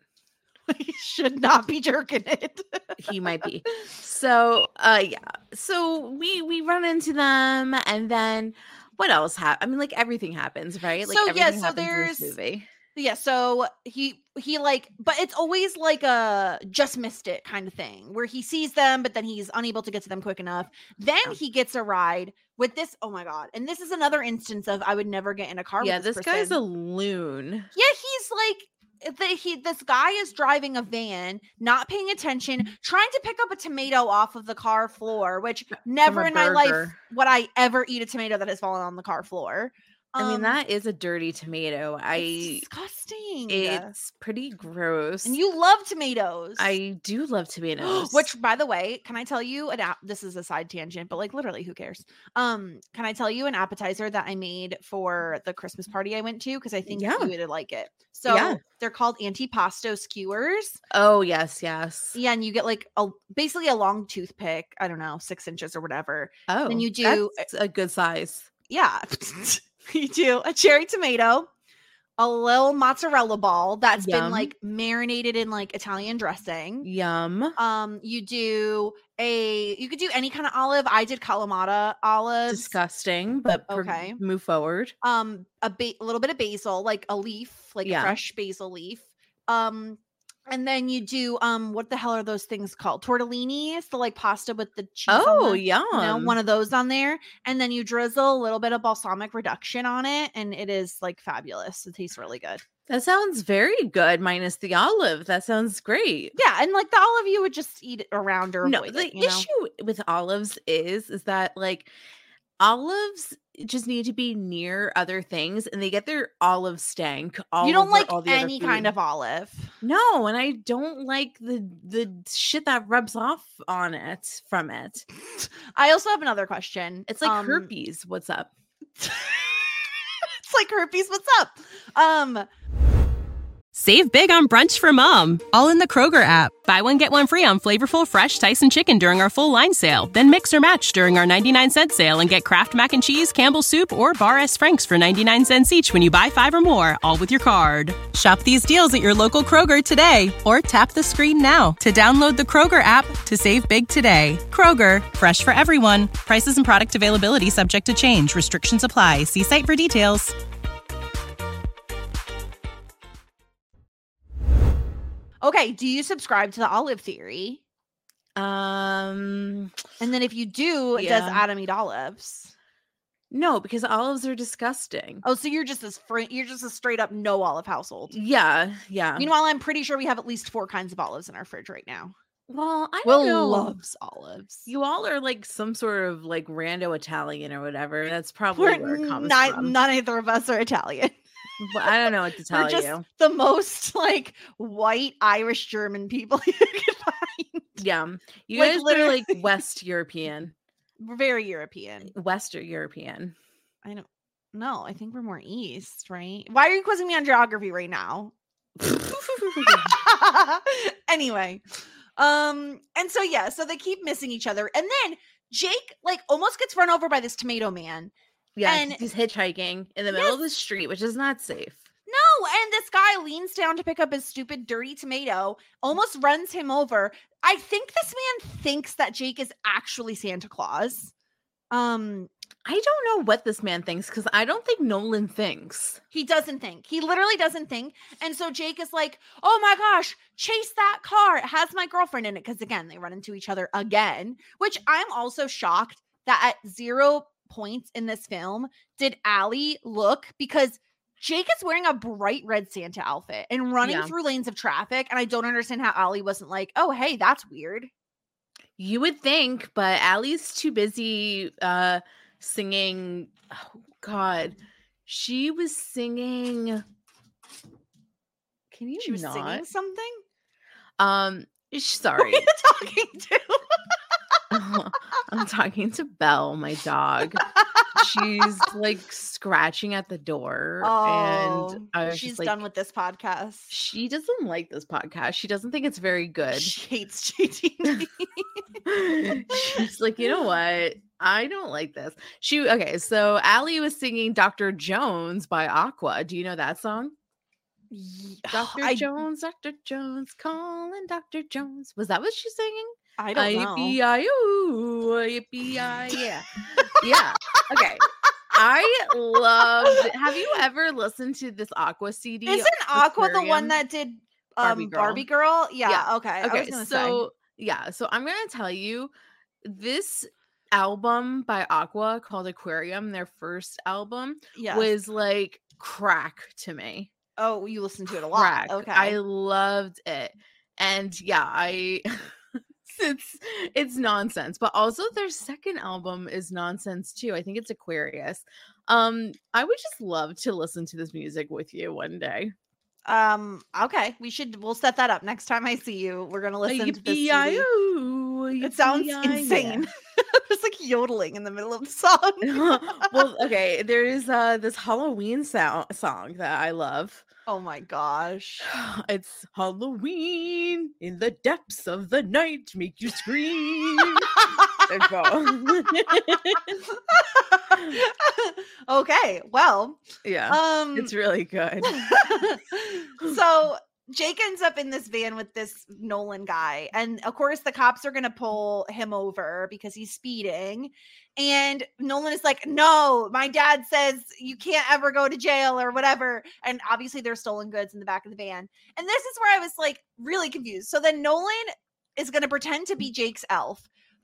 [SPEAKER 4] he should not be jerking it.
[SPEAKER 5] He might be. So, uh, yeah. So we we run into them, and then what else happened? I mean, like everything happens, right? Like
[SPEAKER 4] So, yeah,
[SPEAKER 5] everything
[SPEAKER 4] so
[SPEAKER 5] happens in
[SPEAKER 4] there's-
[SPEAKER 5] this movie.
[SPEAKER 4] Yeah, so he he like, but it's always like a just missed it kind of thing where he sees them, but then he's unable to get to them quick enough. Then
[SPEAKER 5] Yeah.
[SPEAKER 4] he gets a ride with this. Oh my god! And this is another instance of I would never get in a car.
[SPEAKER 5] Yeah,
[SPEAKER 4] with this,
[SPEAKER 5] this guy's a
[SPEAKER 4] person.
[SPEAKER 5] loon.
[SPEAKER 4] Yeah, he's like the, he. This guy is driving a van, not paying attention, trying to pick up a tomato off of the car floor. Which never
[SPEAKER 5] a
[SPEAKER 4] in my life
[SPEAKER 5] burger.
[SPEAKER 4] would I ever eat a tomato that has fallen on the car floor.
[SPEAKER 5] I mean,
[SPEAKER 4] Um,
[SPEAKER 5] that is a dirty tomato.
[SPEAKER 4] it's
[SPEAKER 5] I
[SPEAKER 4] disgusting.
[SPEAKER 5] it's pretty gross.
[SPEAKER 4] And you love tomatoes.
[SPEAKER 5] I do love tomatoes.
[SPEAKER 4] Which, by the way, can I tell you an app? This is a side tangent, but like literally, who cares? Um, can I tell you an appetizer that I made for the Christmas party I went to? Because I think
[SPEAKER 5] Yeah.
[SPEAKER 4] you would like it. So
[SPEAKER 5] Yeah.
[SPEAKER 4] they're called antipasto skewers.
[SPEAKER 5] oh yes, yes.
[SPEAKER 4] Yeah, and you get like a basically a long toothpick. I don't know, six inches or whatever.
[SPEAKER 5] Oh,
[SPEAKER 4] you do-
[SPEAKER 5] that's a good size.
[SPEAKER 4] Yeah, you do a cherry tomato, a little mozzarella ball that's been
[SPEAKER 5] Yum.
[SPEAKER 4] like marinated in like Italian dressing.
[SPEAKER 5] Yum.
[SPEAKER 4] Um, you do a you could do any kind of olive. I did Kalamata olives.
[SPEAKER 5] Disgusting, but pro-
[SPEAKER 4] Okay.
[SPEAKER 5] move forward.
[SPEAKER 4] Um, a, ba- a little bit of basil, like a leaf, like
[SPEAKER 5] Yeah.
[SPEAKER 4] a fresh basil leaf. Um, and then you do um, what the hell are those things called? Tortellini. It's the like pasta with the cheese. on
[SPEAKER 5] Oh,
[SPEAKER 4] the-
[SPEAKER 5] yum.
[SPEAKER 4] you know, one of those on there, and then you drizzle a little bit of balsamic reduction on it, and it is like fabulous. It tastes really good.
[SPEAKER 5] That sounds very good, minus the olive. That sounds great.
[SPEAKER 4] Yeah, and like the olive, you would just eat it around or
[SPEAKER 5] No,
[SPEAKER 4] avoid
[SPEAKER 5] the
[SPEAKER 4] it, you know?
[SPEAKER 5] issue with olives is is that like olives just need to be near other things, and they get their olive stank all
[SPEAKER 4] You don't
[SPEAKER 5] over
[SPEAKER 4] like
[SPEAKER 5] all the other
[SPEAKER 4] any kind
[SPEAKER 5] food.
[SPEAKER 4] of olive.
[SPEAKER 5] No, and I don't like the the shit that rubs off on it from it.
[SPEAKER 4] I also have another question.
[SPEAKER 5] It's like
[SPEAKER 4] Um,
[SPEAKER 5] herpes. What's up?
[SPEAKER 4] It's like herpes. What's up? Um,
[SPEAKER 1] Save big on brunch for mom, all in the Kroger app. Buy one, get one free on flavorful fresh Tyson chicken during our full line sale. Then mix or match during our ninety-nine cent sale and get Kraft Mac and Cheese, Campbell's Soup, or Bar S. Frank's for ninety-nine cents each when you buy five or more, all with your card. Shop these deals at your local Kroger today, or tap the screen now to download the Kroger app to save big today. Kroger, fresh for everyone. Prices and product availability subject to change. Restrictions apply. See site for details.
[SPEAKER 4] okay. Do you subscribe to the olive theory?
[SPEAKER 5] Um,
[SPEAKER 4] And then if you do, does
[SPEAKER 5] Yeah.
[SPEAKER 4] Adam eat olives?
[SPEAKER 5] no, because olives are disgusting.
[SPEAKER 4] Oh, so you're just as fr- you're just a straight up no olive household.
[SPEAKER 5] Yeah, yeah.
[SPEAKER 4] Meanwhile, I'm pretty sure we have at least four kinds of olives in our fridge right now.
[SPEAKER 5] well, I don't
[SPEAKER 4] Will
[SPEAKER 5] know.
[SPEAKER 4] loves olives.
[SPEAKER 5] You all are like some sort of like rando Italian or whatever. That's probably
[SPEAKER 4] We're
[SPEAKER 5] where it comes
[SPEAKER 4] not,
[SPEAKER 5] from.
[SPEAKER 4] neither of us are Italian.
[SPEAKER 5] But I don't know what to tell
[SPEAKER 4] We're just
[SPEAKER 5] you.
[SPEAKER 4] the most like white Irish German people you could find.
[SPEAKER 5] Yeah, you
[SPEAKER 4] like,
[SPEAKER 5] guys are
[SPEAKER 4] literally-
[SPEAKER 5] like West European,
[SPEAKER 4] We're very European.
[SPEAKER 5] Western European.
[SPEAKER 4] I don't no, I think we're more east, right? Why are you quizzing me on geography right now? Anyway, um, and so yeah, so they keep missing each other, and then Jake like almost gets run over by this tomato man.
[SPEAKER 5] Yeah,
[SPEAKER 4] And-
[SPEAKER 5] 'cause he's hitchhiking in the middle of the street, which is not safe.
[SPEAKER 4] No, and this guy leans down to pick up his stupid dirty tomato, almost runs him over. I think this man thinks that Jake is actually Santa Claus. Um,
[SPEAKER 5] I don't know what this man thinks because I don't think Nolan thinks.
[SPEAKER 4] he doesn't think. He literally doesn't think. And so Jake is like, "Oh my gosh, chase that car. It has my girlfriend in it." Because again, they run into each other again, which I'm also shocked that at zero points in this film did Allie look, because Jake is wearing a bright red Santa outfit and running
[SPEAKER 5] Yeah.
[SPEAKER 4] through lanes of traffic. And I don't understand how Allie wasn't like, "Oh, hey, that's weird."
[SPEAKER 5] You would think, but Allie's too busy uh singing. Oh God, she was singing. Can you
[SPEAKER 4] She was
[SPEAKER 5] not?
[SPEAKER 4] singing something.
[SPEAKER 5] Um, sh-
[SPEAKER 4] Who are
[SPEAKER 5] sorry,
[SPEAKER 4] you talking to?
[SPEAKER 5] I'm talking to Belle, my dog. She's like scratching at the door,
[SPEAKER 4] Oh,
[SPEAKER 5] and I was
[SPEAKER 4] she's
[SPEAKER 5] just like,
[SPEAKER 4] done with this podcast.
[SPEAKER 5] she doesn't like this podcast. She doesn't think it's very good.
[SPEAKER 4] She hates G T D.
[SPEAKER 5] She's like, you know what? I don't like this. She okay. So Allie was singing "Doctor Jones" by Aqua. Do you know that song? Doctor
[SPEAKER 4] I,
[SPEAKER 5] Jones, Doctor Jones, calling Doctor Jones. Was that what she's singing?
[SPEAKER 4] I don't know.
[SPEAKER 5] I I yippee I yeah. Yeah. Okay. I love. Have you ever listened to this Aqua C D?
[SPEAKER 4] Isn't Aqua the one
[SPEAKER 5] Aquarium?
[SPEAKER 4] that did
[SPEAKER 5] Barbie
[SPEAKER 4] um
[SPEAKER 5] Girl.
[SPEAKER 4] Barbie Girl? Yeah.
[SPEAKER 5] Yeah.
[SPEAKER 4] Okay. I was
[SPEAKER 5] Okay,
[SPEAKER 4] gonna
[SPEAKER 5] so yeah, so I'm gonna tell you this album by Aqua called Aquarium, their first album,
[SPEAKER 4] say. Yeah.
[SPEAKER 5] was like crack to me.
[SPEAKER 4] Oh, you listened to it a lot.
[SPEAKER 5] Crack.
[SPEAKER 4] Okay.
[SPEAKER 5] I loved it. And yeah, I it's it's nonsense, but also their second album is nonsense too. I think it's Aquarius. Um, I would just love to listen to this music with you one day.
[SPEAKER 4] um. Okay. We should. We'll set that up next time I see you. We're gonna listen to this. C D.
[SPEAKER 5] Yippee-yi-oo,
[SPEAKER 4] It sounds
[SPEAKER 5] yippee-yi-yi.
[SPEAKER 4] insane. Just like yodeling in the middle of the song.
[SPEAKER 5] Well, okay, there is uh this Halloween sound song that I love.
[SPEAKER 4] Oh my gosh.
[SPEAKER 5] It's Halloween in the depths of the night, make you scream. There you go.
[SPEAKER 4] Okay. Well.
[SPEAKER 5] Yeah,
[SPEAKER 4] Um.
[SPEAKER 5] it's really good.
[SPEAKER 4] So Jake ends up in this van with this Nolan guy. And of course, the cops are going to pull him over because he's speeding. And Nolan is like, "No, my dad says you can't ever go to jail or whatever." And obviously, there's stolen goods in the back of the van. And this is where I was like really confused. So then Nolan is going to pretend to be Jake's elf.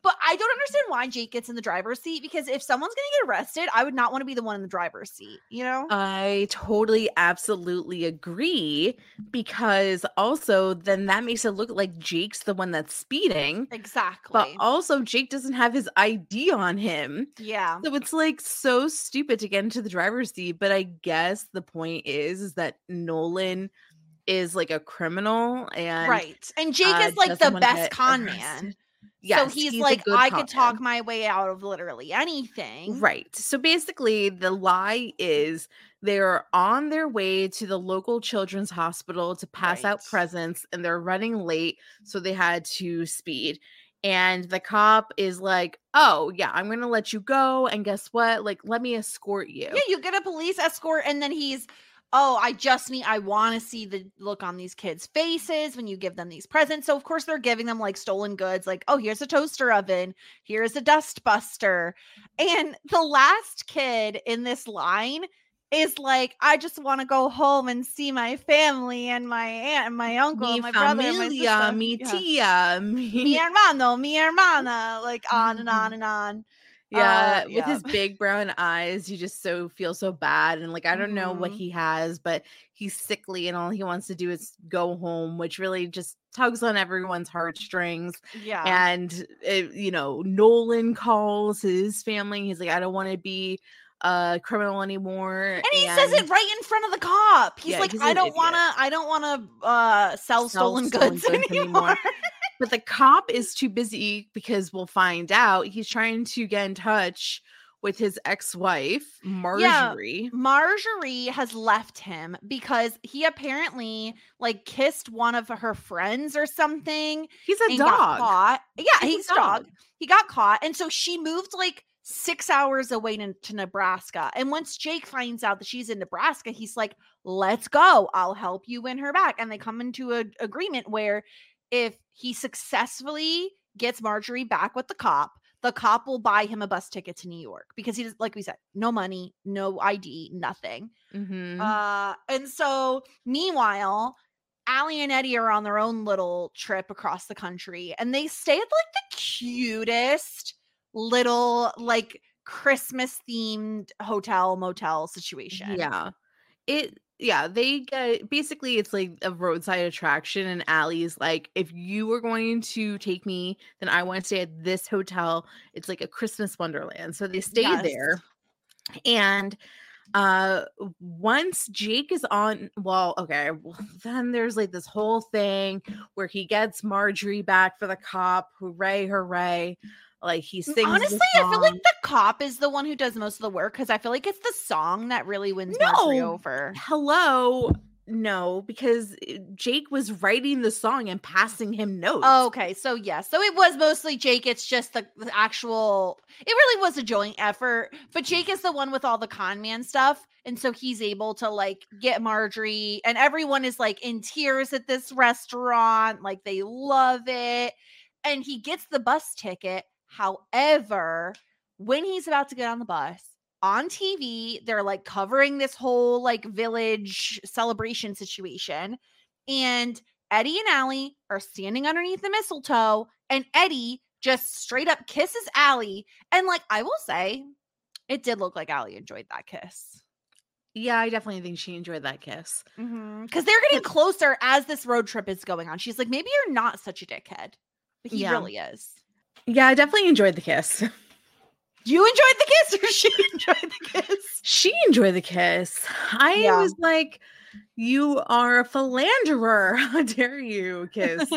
[SPEAKER 4] But I don't understand why Jake gets in the driver's seat, because if someone's going to get arrested, I would not want to be the one in the driver's seat, you know?
[SPEAKER 5] I totally, absolutely agree, because also then that makes it look like Jake's the one that's speeding.
[SPEAKER 4] Exactly.
[SPEAKER 5] But also Jake doesn't have his I D on him.
[SPEAKER 4] Yeah.
[SPEAKER 5] So it's like so stupid to get into the driver's seat. But I guess the point is, is that Nolan is like a criminal, and
[SPEAKER 4] right. And Jake
[SPEAKER 5] uh,
[SPEAKER 4] is like
[SPEAKER 5] doesn't
[SPEAKER 4] the
[SPEAKER 5] wanna
[SPEAKER 4] best
[SPEAKER 5] get
[SPEAKER 4] con
[SPEAKER 5] arrested.
[SPEAKER 4] man.
[SPEAKER 5] Yes,
[SPEAKER 4] so he's,
[SPEAKER 5] he's a
[SPEAKER 4] like,
[SPEAKER 5] good
[SPEAKER 4] I
[SPEAKER 5] con
[SPEAKER 4] could talk
[SPEAKER 5] man.
[SPEAKER 4] my way out of literally anything.
[SPEAKER 5] Right. So basically, the lie is they're on their way to the local children's hospital to pass out
[SPEAKER 4] Right.
[SPEAKER 5] presents, and they're running late, so they had to speed. And the cop is like, "Oh, yeah, I'm going to let you go. And guess what? Like, let me escort you."
[SPEAKER 4] Yeah, you get a police escort, and then he's, oh, I just need, I want to see the look on these kids' faces when you give them these presents. So, of course, they're giving them like stolen goods, like, oh, here's a toaster oven, here's a dust buster. And the last kid in this line is like, I just want to go home and see my family and my aunt and my uncle
[SPEAKER 5] Mi
[SPEAKER 4] and my brother and my
[SPEAKER 5] familia,
[SPEAKER 4] sister.
[SPEAKER 5] mi
[SPEAKER 4] Yeah.
[SPEAKER 5] tia,
[SPEAKER 4] Mi
[SPEAKER 5] mi.
[SPEAKER 4] hermano, mi hermana, like on and on and on.
[SPEAKER 5] Yeah,
[SPEAKER 4] Uh,
[SPEAKER 5] with
[SPEAKER 4] yeah.
[SPEAKER 5] his big brown eyes, you just so feel so bad. And like, I don't know what
[SPEAKER 4] Mhm.
[SPEAKER 5] he has, but he's sickly, and all he wants to do is go home, which really just tugs on everyone's heartstrings.
[SPEAKER 4] Yeah.
[SPEAKER 5] And it, you know, Nolan calls his family. He's like, I don't want to be a criminal anymore.
[SPEAKER 4] And he says it right in front of the cop. He's
[SPEAKER 5] Yeah,
[SPEAKER 4] like,
[SPEAKER 5] he's
[SPEAKER 4] I
[SPEAKER 5] an
[SPEAKER 4] don't
[SPEAKER 5] idiot.
[SPEAKER 4] want to, I don't want to uh, sell,
[SPEAKER 5] Sell
[SPEAKER 4] stolen,
[SPEAKER 5] stolen
[SPEAKER 4] goods,
[SPEAKER 5] goods
[SPEAKER 4] anymore.
[SPEAKER 5] anymore. But the cop is too busy, because we'll find out he's trying to get in touch with his ex-wife, Marjorie.
[SPEAKER 4] Marjorie has left him because he apparently like kissed one of her friends or something.
[SPEAKER 5] He's a
[SPEAKER 4] and got
[SPEAKER 5] dog.
[SPEAKER 4] caught. Yeah,
[SPEAKER 5] He's
[SPEAKER 4] he's
[SPEAKER 5] a
[SPEAKER 4] a dog.
[SPEAKER 5] dog.
[SPEAKER 4] He got caught. And so she moved like six hours away to, to Nebraska. And once Jake finds out that she's in Nebraska, he's like, let's go. I'll help you win her back. And they come into an agreement where if he successfully gets Marjorie back with the cop, the cop will buy him a bus ticket to New York, because he does, like we said, no money, no I D, nothing.
[SPEAKER 5] Mhm.
[SPEAKER 4] Uh, and so meanwhile, Allie and Eddie are on their own little trip across the country, and they stay at like the cutest little like Christmas themed hotel motel situation.
[SPEAKER 5] Yeah. It yeah, they get basically it's like a roadside attraction, and Allie's like, if you were going to take me, then I want to stay at this hotel. It's like a Christmas wonderland. So they stay
[SPEAKER 4] Yes.
[SPEAKER 5] there. And uh once Jake is on, well, okay, well, then there's like this whole thing where he gets Marjorie back for the cop. Hooray, hooray. Like he sings. the
[SPEAKER 4] Honestly, I feel like
[SPEAKER 5] song.
[SPEAKER 4] the cop is the one who does most of the work, because I feel like it's the song that really wins Marjorie
[SPEAKER 5] No.
[SPEAKER 4] over.
[SPEAKER 5] Hello. No, because uh, Jake was writing the song and passing him notes.
[SPEAKER 4] Oh, okay, so yes, so it was mostly Jake. It's just the, the actual. It really was a joint effort, but Jake is the one with all the con man stuff, and so he's able to like get Marjorie, and everyone is like in tears at this restaurant, like they love it, and he gets the bus ticket. However, when he's about to get on the bus, on T V, they're like covering this whole like village celebration situation. And Eddie and Allie are standing underneath the mistletoe, and Eddie just straight up kisses Allie. And like, I will say, it did look like Allie enjoyed that kiss.
[SPEAKER 5] Yeah, I definitely think she enjoyed that kiss.
[SPEAKER 4] Because they're getting closer as this road trip is going on. She's like, maybe you're not such a dickhead. But he
[SPEAKER 5] Yeah.
[SPEAKER 4] really is.
[SPEAKER 5] Yeah, I definitely enjoyed the kiss.
[SPEAKER 4] You enjoyed the kiss, or she enjoyed the kiss?
[SPEAKER 5] She enjoyed the kiss. I
[SPEAKER 4] Yeah.
[SPEAKER 5] was like, you are a philanderer. How dare you kiss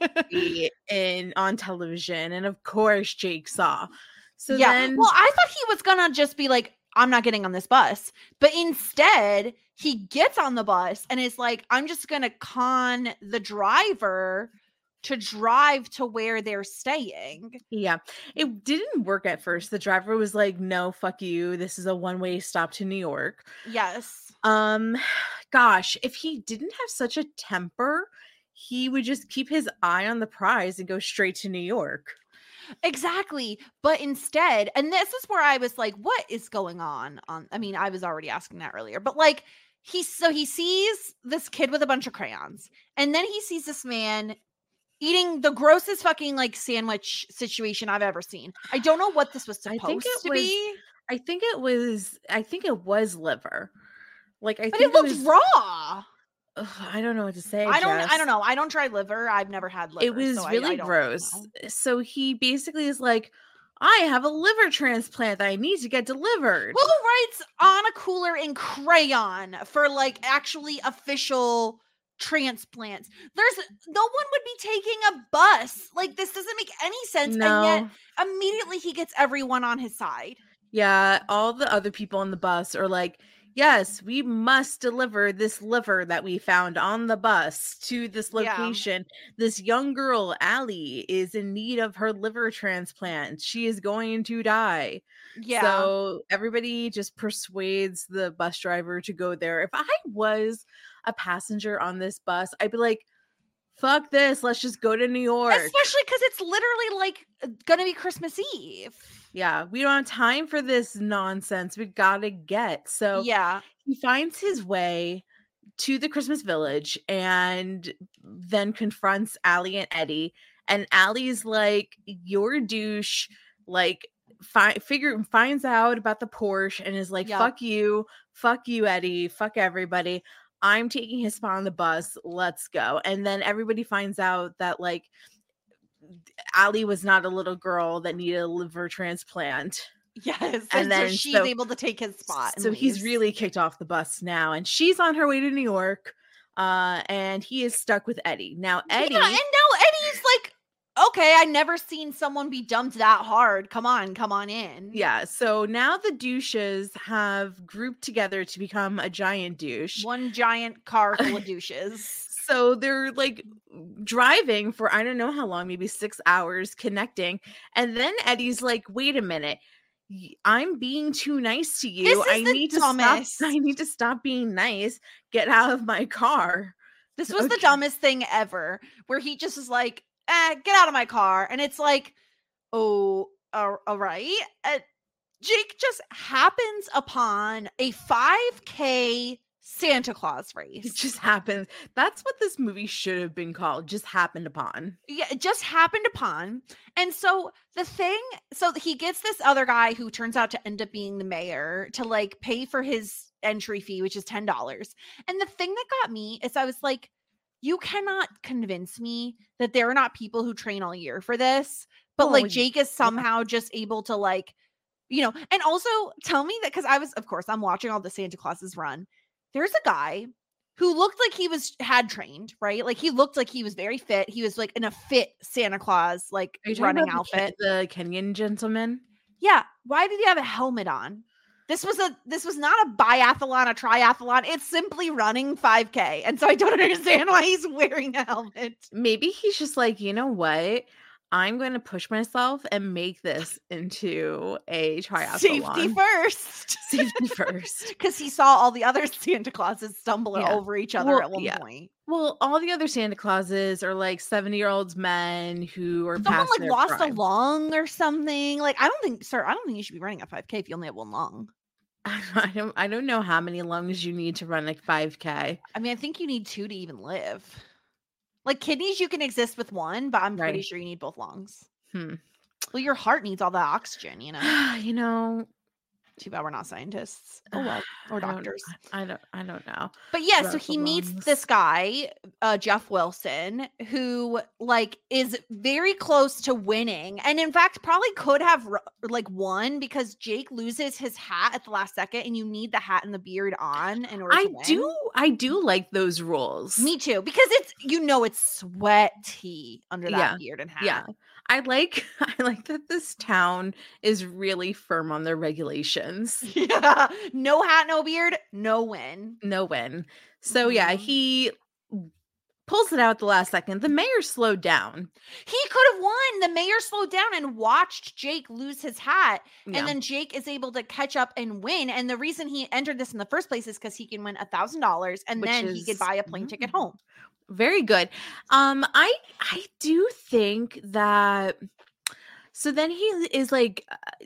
[SPEAKER 5] me in on television? And of course Jake saw. So
[SPEAKER 4] yeah.
[SPEAKER 5] then
[SPEAKER 4] Well, I thought he was gonna just be like, I'm not getting on this bus. But instead, he gets on the bus and is like, I'm just gonna con the driver to drive to where they're staying.
[SPEAKER 5] yeah, it didn't work at first. The driver was like, no, fuck you. This is a one-way stop to New York.
[SPEAKER 4] Yes.
[SPEAKER 5] Um, gosh, if he didn't have such a temper, he would just keep his eye on the prize and go straight to New York.
[SPEAKER 4] Exactly. But instead, and this is where I was like, what is going on? On I mean, I was already asking that earlier, but like he so he sees this kid with a bunch of crayons, and then he sees this man eating the grossest fucking like sandwich situation I've ever seen. I don't know what this was
[SPEAKER 5] I
[SPEAKER 4] supposed
[SPEAKER 5] think it
[SPEAKER 4] to
[SPEAKER 5] was
[SPEAKER 4] be,
[SPEAKER 5] I think it was I think it was liver. Like I
[SPEAKER 4] but
[SPEAKER 5] think
[SPEAKER 4] it looked
[SPEAKER 5] was
[SPEAKER 4] raw.
[SPEAKER 5] ugh, I don't know what to say.
[SPEAKER 4] I don't. I
[SPEAKER 5] Jess.
[SPEAKER 4] don't know. I don't try liver. I've never had liver.
[SPEAKER 5] It was
[SPEAKER 4] so
[SPEAKER 5] really
[SPEAKER 4] I, I don't
[SPEAKER 5] gross.
[SPEAKER 4] know.
[SPEAKER 5] So he basically is like, I have a liver transplant that I need to get delivered.
[SPEAKER 4] Who writes on a cooler in crayon for like actually official transplants? There's no one would be taking a bus. Like this doesn't make any sense.
[SPEAKER 5] No.
[SPEAKER 4] And yet immediately he gets everyone on his side.
[SPEAKER 5] Yeah, all the other people on the bus are like, yes, we must deliver this liver that we found on the bus to this
[SPEAKER 4] Yeah.
[SPEAKER 5] location. This young girl, Allie, is in need of her liver transplant. She is going to die.
[SPEAKER 4] Yeah.
[SPEAKER 5] So everybody just persuades the bus driver to go there. If I was a passenger on this bus, I'd be like, fuck this. Let's just go to New York.
[SPEAKER 4] Especially because it's literally like gonna be Christmas Eve.
[SPEAKER 5] Yeah, we don't have time for this nonsense. We gotta get. So
[SPEAKER 4] Yeah.
[SPEAKER 5] he finds his way to the Christmas village and then confronts Allie and Eddie. And Allie's like, you're a douche. Like, fi- figure finds out about the Porsche and is like,
[SPEAKER 4] Yep.
[SPEAKER 5] fuck you, fuck you, Eddie, fuck everybody. I'm taking his spot on the bus. Let's go. And then everybody finds out that like Allie was not a little girl that needed a liver transplant.
[SPEAKER 4] Yes. And,
[SPEAKER 5] And
[SPEAKER 4] so
[SPEAKER 5] then-
[SPEAKER 4] she's
[SPEAKER 5] so-
[SPEAKER 4] able to take his spot. and
[SPEAKER 5] So he's
[SPEAKER 4] leaves.
[SPEAKER 5] really kicked off the bus now, and she's on her way to New York. Uh, and he is stuck with Eddie. Now, Eddie,
[SPEAKER 4] Yeah, and now Eddie's like, okay, I never seen someone be dumped that hard. Come on, come on in.
[SPEAKER 5] yeah. So now the douches have grouped together to become a giant douche.
[SPEAKER 4] One giant car full of douches.
[SPEAKER 5] So they're like driving for I don't know how long, maybe six hours, connecting. And then Eddie's like, "Wait a minute, y- I'm being too nice to you.
[SPEAKER 4] This is
[SPEAKER 5] I
[SPEAKER 4] the
[SPEAKER 5] need to
[SPEAKER 4] dumbest.
[SPEAKER 5] stop. I need to stop being nice. Get out of my car."
[SPEAKER 4] This was the
[SPEAKER 5] Okay.
[SPEAKER 4] dumbest thing ever, where he just is like, eh, get out of my car. And it's like, oh, all all right. Uh, Jake just happens upon a five K Santa Claus race.
[SPEAKER 5] It just happens. That's what this movie should have been called. Just happened upon.
[SPEAKER 4] Yeah, it just happened upon. And so the thing, so he gets this other guy who turns out to end up being the mayor to like pay for his entry fee, which is ten dollars. And the thing that got me is I was like, you cannot convince me that there are not people who train all year for this, but
[SPEAKER 5] Oh,
[SPEAKER 4] like
[SPEAKER 5] y-
[SPEAKER 4] Jake is somehow just able to like, you know, and also tell me that because I was, of course, I'm watching all the Santa Clauses run. There's a guy who looked like he was had trained, right? Like he looked like he was very fit. He was like in a fit Santa Claus, like
[SPEAKER 5] Are you talking
[SPEAKER 4] running
[SPEAKER 5] about the Ken-
[SPEAKER 4] outfit.
[SPEAKER 5] The Kenyan gentleman.
[SPEAKER 4] Yeah. Why did he have a helmet on? This was a this was not a biathlon, a triathlon. It's simply running five K. And so I don't understand why he's wearing a helmet.
[SPEAKER 5] Maybe he's just like, you know what? I'm going to push myself and make this into a triathlon.
[SPEAKER 4] Safety first.
[SPEAKER 5] Safety first.
[SPEAKER 4] Because he saw all the other Santa Clauses stumble
[SPEAKER 5] Yeah.
[SPEAKER 4] over each other
[SPEAKER 5] Well,
[SPEAKER 4] at one
[SPEAKER 5] yeah.
[SPEAKER 4] point.
[SPEAKER 5] Well, all the other Santa Clauses are like seventy-year-olds men who are
[SPEAKER 4] Someone
[SPEAKER 5] past
[SPEAKER 4] like
[SPEAKER 5] their
[SPEAKER 4] lost
[SPEAKER 5] prime.
[SPEAKER 4] a lung or something. Like, I don't think, sir, I don't think you should be running a five K if you only have one lung.
[SPEAKER 5] I don't. I don't know how many lungs you need to run like five K.
[SPEAKER 4] I mean, I think you need two to even live. Like kidneys, you can exist with one, but I'm pretty
[SPEAKER 5] Right.
[SPEAKER 4] sure you need both lungs.
[SPEAKER 5] Hmm.
[SPEAKER 4] Well, your heart needs all the oxygen, you know.
[SPEAKER 5] You know,
[SPEAKER 4] Too bad we're not scientists. Oh well, or
[SPEAKER 5] I don't-
[SPEAKER 4] doctors.
[SPEAKER 5] I don't. I don't know.
[SPEAKER 4] But yeah, so
[SPEAKER 5] about
[SPEAKER 4] he
[SPEAKER 5] the
[SPEAKER 4] meets
[SPEAKER 5] lungs.
[SPEAKER 4] this guy, uh, Jeff Wilson, who like is very close to winning, and in fact probably could have ru- like won because Jake loses his hat at the last second, and you need the hat and the beard on in order
[SPEAKER 5] I
[SPEAKER 4] to win.
[SPEAKER 5] do. I do like those rules.
[SPEAKER 4] Me too, because it's you know it's sweaty under that
[SPEAKER 5] Yeah,
[SPEAKER 4] beard and hat.
[SPEAKER 5] Yeah. I like. I like that this town is really firm on their regulations.
[SPEAKER 4] Yeah. No hat, no beard, no win.
[SPEAKER 5] No win. So yeah,
[SPEAKER 4] Mhm.
[SPEAKER 5] he pulls it out at the last second. The mayor slowed down.
[SPEAKER 4] He could have won. The mayor slowed down and watched Jake lose his hat.
[SPEAKER 5] Yeah.
[SPEAKER 4] And then Jake is able to catch up and win. And the reason he entered this in the first place is because he can win a thousand dollars and
[SPEAKER 5] Which
[SPEAKER 4] then he could
[SPEAKER 5] is-
[SPEAKER 4] buy a plane ticket
[SPEAKER 5] mm.
[SPEAKER 4] home.
[SPEAKER 5] Very good. Um, I I do think that. So then he is like uh,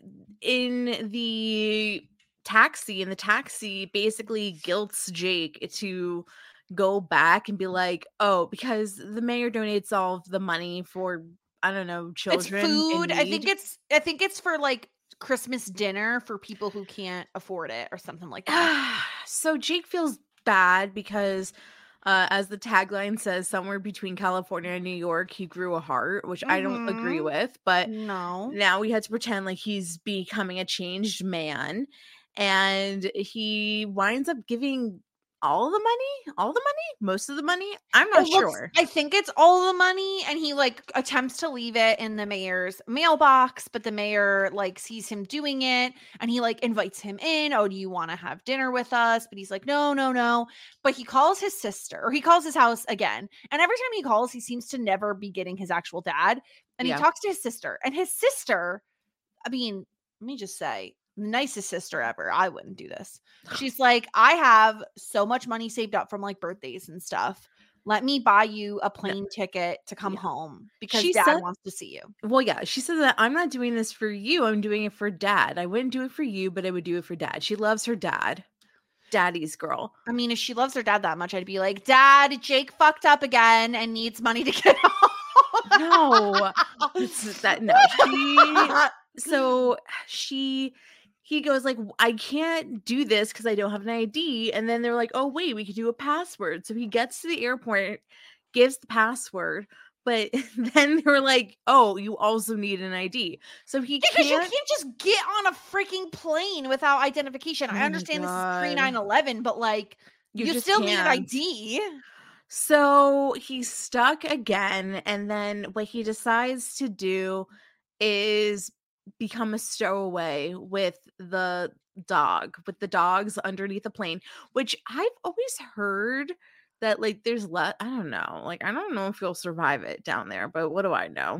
[SPEAKER 5] in the taxi, and the taxi basically guilts Jake to go back and be like, oh, because the mayor donates all of the money for, I don't know,
[SPEAKER 4] It's
[SPEAKER 5] children in
[SPEAKER 4] food. I think
[SPEAKER 5] need.
[SPEAKER 4] it's I think it's for like Christmas dinner for people who can't afford it or something like that.
[SPEAKER 5] So Jake feels bad because, uh, as the tagline says, somewhere between California and New York, he grew a heart, which I don't agree
[SPEAKER 4] Mhm.
[SPEAKER 5] with. But
[SPEAKER 4] No.
[SPEAKER 5] now we had to pretend like he's becoming a changed man, and he winds up giving all the money, all the money, most of the money. I'm
[SPEAKER 4] It
[SPEAKER 5] not
[SPEAKER 4] looks
[SPEAKER 5] sure.
[SPEAKER 4] I think it's all the money, and he like attempts to leave it in the mayor's mailbox, but the mayor like sees him doing it and he like invites him in. Oh, do you want to have dinner with us? But he's like, no, no, no. But he calls his sister or he calls his house again. And every time he calls, he seems to never be getting his actual dad. And
[SPEAKER 5] Yeah.
[SPEAKER 4] he talks to his sister, and his sister, I mean, let me just say, nicest sister ever. I wouldn't do this. She's like, I have so much money saved up from like birthdays and stuff. Let me buy you a plane ticket to come
[SPEAKER 5] Yeah.
[SPEAKER 4] home because
[SPEAKER 5] She
[SPEAKER 4] dad
[SPEAKER 5] said-
[SPEAKER 4] wants to see you.
[SPEAKER 5] Well, yeah, she said that I'm not doing this for you. I'm doing it for dad. I wouldn't do it for you, but I would do it for dad. She loves her dad. Daddy's girl.
[SPEAKER 4] I mean, if she loves her dad that much, I'd be like, Dad, Jake fucked up again and needs money to get home.
[SPEAKER 5] No, it's that no. She so she he goes like, I can't do this because I don't have an I D. And then they're like, oh wait, we could do a password. So he gets to the airport, gives the password, but then they were like, oh, you also need an I D. So he
[SPEAKER 4] Because
[SPEAKER 5] can't.
[SPEAKER 4] you can't just get on a freaking plane without identification.
[SPEAKER 5] Oh
[SPEAKER 4] I
[SPEAKER 5] my
[SPEAKER 4] understand this is pre
[SPEAKER 5] God.
[SPEAKER 4] nine eleven, but like
[SPEAKER 5] You
[SPEAKER 4] you,
[SPEAKER 5] just
[SPEAKER 4] still need an
[SPEAKER 5] can't.
[SPEAKER 4] I D.
[SPEAKER 5] So he's stuck again, and then what he decides to do is become a stowaway with the dog, with the dogs underneath the plane, which I've always heard that like there's less, I don't know, like I don't know if you'll survive it down there, but what do I know?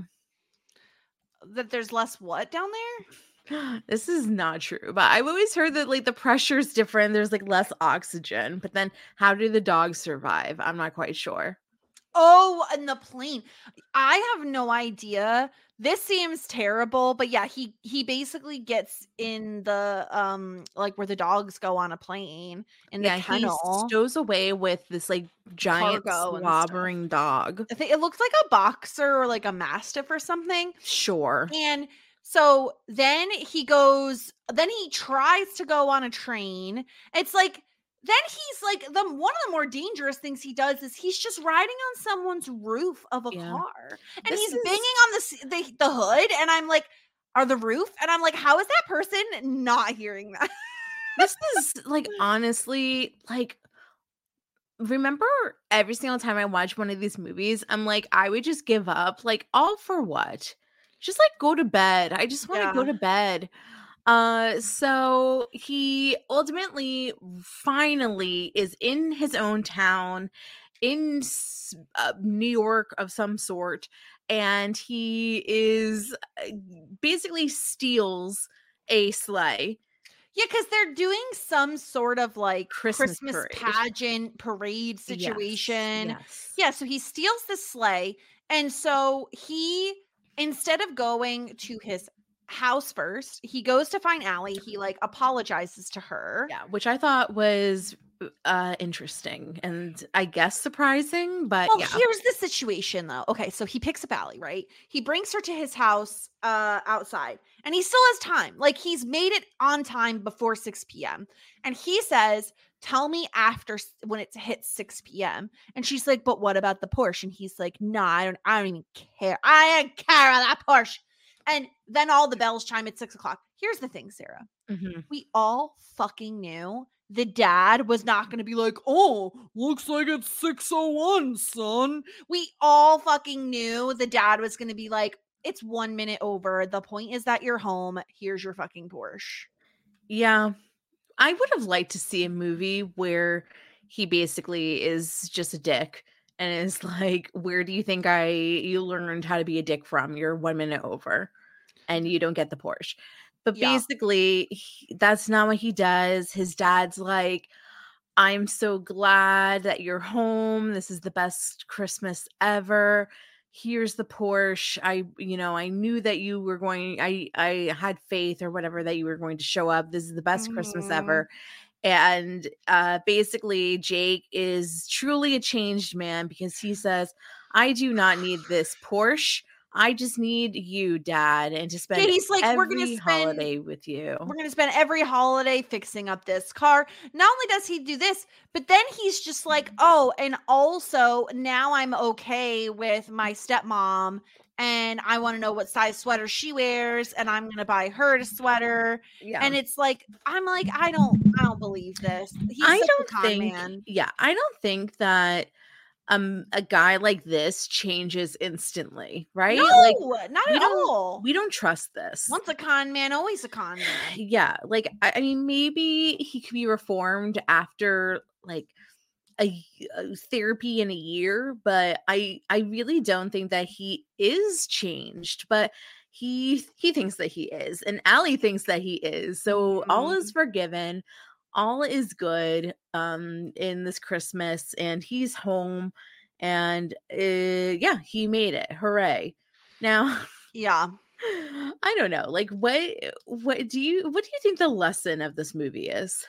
[SPEAKER 4] That there's less what down there?
[SPEAKER 5] This is not true, but I've always heard that like the pressure is different. There's like less oxygen, but then how do the dogs survive? I'm not quite sure.
[SPEAKER 4] Oh, and the plane. I have no idea. This seems terrible, but yeah, he he basically gets in the um like where the dogs go on a plane in the
[SPEAKER 5] Yeah, he
[SPEAKER 4] kennel.
[SPEAKER 5] stows away with this like giant
[SPEAKER 4] Cargo and
[SPEAKER 5] slobbering dog.
[SPEAKER 4] I think it looks like a boxer or like a mastiff or something.
[SPEAKER 5] Sure.
[SPEAKER 4] And so then he goes, then he tries to go on a train. It's like, then he's like, the one of the more dangerous things he does is he's just riding on someone's roof of a
[SPEAKER 5] Yeah.
[SPEAKER 4] car. And
[SPEAKER 5] This
[SPEAKER 4] he's
[SPEAKER 5] is-
[SPEAKER 4] banging on the, s- the the hood. And I'm like, are the roof? And I'm like, how is that person not hearing that?
[SPEAKER 5] This is like honestly like remember every single time I watch one of these movies, I'm like, I would just give up. Like, all for what? Just like go to bed. I just want to go
[SPEAKER 4] Yeah.
[SPEAKER 5] to bed. Uh, so he ultimately finally is in his own town in s- uh, New York of some sort, and he is uh, basically steals a sleigh.
[SPEAKER 4] Yeah, because they're doing some sort of like
[SPEAKER 5] Christmas
[SPEAKER 4] Christmas,
[SPEAKER 5] parade.
[SPEAKER 4] pageant parade
[SPEAKER 5] Yes,
[SPEAKER 4] situation.
[SPEAKER 5] yes.
[SPEAKER 4] Yeah, so he steals the sleigh. And so he, instead of going to his house first, he goes to find Allie. He like apologizes to her.
[SPEAKER 5] Yeah, which I thought was uh interesting and I guess surprising, but
[SPEAKER 4] Well,
[SPEAKER 5] yeah.
[SPEAKER 4] here's the situation though. Okay, so he picks up Allie, right? He brings her to his house uh outside, and he still has time. Like he's made it on time before six p.m. And he says, tell me after s- when it's hit six p.m. And she's like, but what about the Porsche? And he's like, nah, I don't I don't even care. I don't care about that Porsche. And then all the bells chime at six o'clock. Here's the thing, Sarah.
[SPEAKER 5] Mhm.
[SPEAKER 4] We all fucking knew the dad was not going to be like, oh, looks like it's six oh one, son. We all fucking knew the dad was going to be like, it's one minute over. The point is that you're home. Here's your fucking Porsche.
[SPEAKER 5] Yeah. I would have liked to see a movie where he basically is just a dick and is like, where do you think I you learned how to be a dick from? You're one minute over and you don't get the Porsche. But
[SPEAKER 4] Yeah.
[SPEAKER 5] basically, he- that's not what he does. His dad's like, I'm so glad that you're home. This is the best Christmas ever. Here's the Porsche. I, you know, I knew that you were going, I, I had faith or whatever that you were going to show up. This is the best Christmas
[SPEAKER 4] Mhm.
[SPEAKER 5] ever. And uh, basically, Jake is truly a changed man because he says, I do not need this Porsche. I just need you, Dad, and to spend
[SPEAKER 4] Yeah, he's like,
[SPEAKER 5] every
[SPEAKER 4] we're gonna spend
[SPEAKER 5] holiday with you.
[SPEAKER 4] we're gonna spend every holiday fixing up this car. Not only does he do this, but then he's just like, oh, and also now I'm okay with my stepmom, and I want to know what size sweater she wears, and I'm gonna buy her a sweater.
[SPEAKER 5] Yeah.
[SPEAKER 4] And it's like, I'm like, I don't, I don't believe this. He's
[SPEAKER 5] I
[SPEAKER 4] such
[SPEAKER 5] don't
[SPEAKER 4] a con
[SPEAKER 5] think,
[SPEAKER 4] man.
[SPEAKER 5] yeah, I don't think that um a guy like this changes instantly, right?
[SPEAKER 4] No,
[SPEAKER 5] Like
[SPEAKER 4] not
[SPEAKER 5] we
[SPEAKER 4] at
[SPEAKER 5] don't
[SPEAKER 4] all.
[SPEAKER 5] we don't trust this.
[SPEAKER 4] Once a con man, always a con man.
[SPEAKER 5] Yeah, like I, I mean, maybe he could be reformed after like a, y- a therapy in a year, but I I really don't think that he is changed. But he he thinks that he is, and Allie thinks that he is. So all is forgiven, all is good um in this Christmas, and he's home, and uh, yeah, he made it. Hooray! Now.
[SPEAKER 4] Yeah.
[SPEAKER 5] I don't know. Like what what do you what do you think the lesson of this movie is?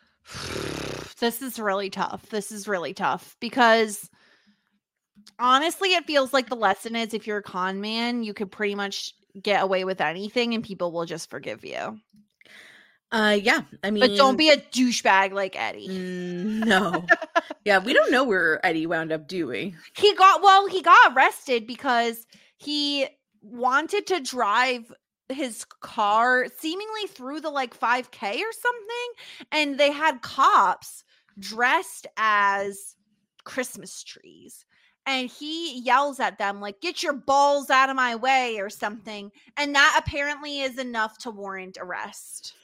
[SPEAKER 4] This is really tough. This is really tough because honestly, it feels like the lesson is if you're a con man, you could pretty much get away with anything and people will just forgive you.
[SPEAKER 5] Uh yeah, I mean,
[SPEAKER 4] But don't be a douchebag like Eddie.
[SPEAKER 5] mm, no. Yeah, we don't know where Eddie wound up, do we?
[SPEAKER 4] He got well, he got arrested because he wanted to drive his car seemingly through the like five K or something, and they had cops dressed as Christmas trees, and he yells at them like, get your balls out of my way or something, and that apparently is enough to warrant arrest.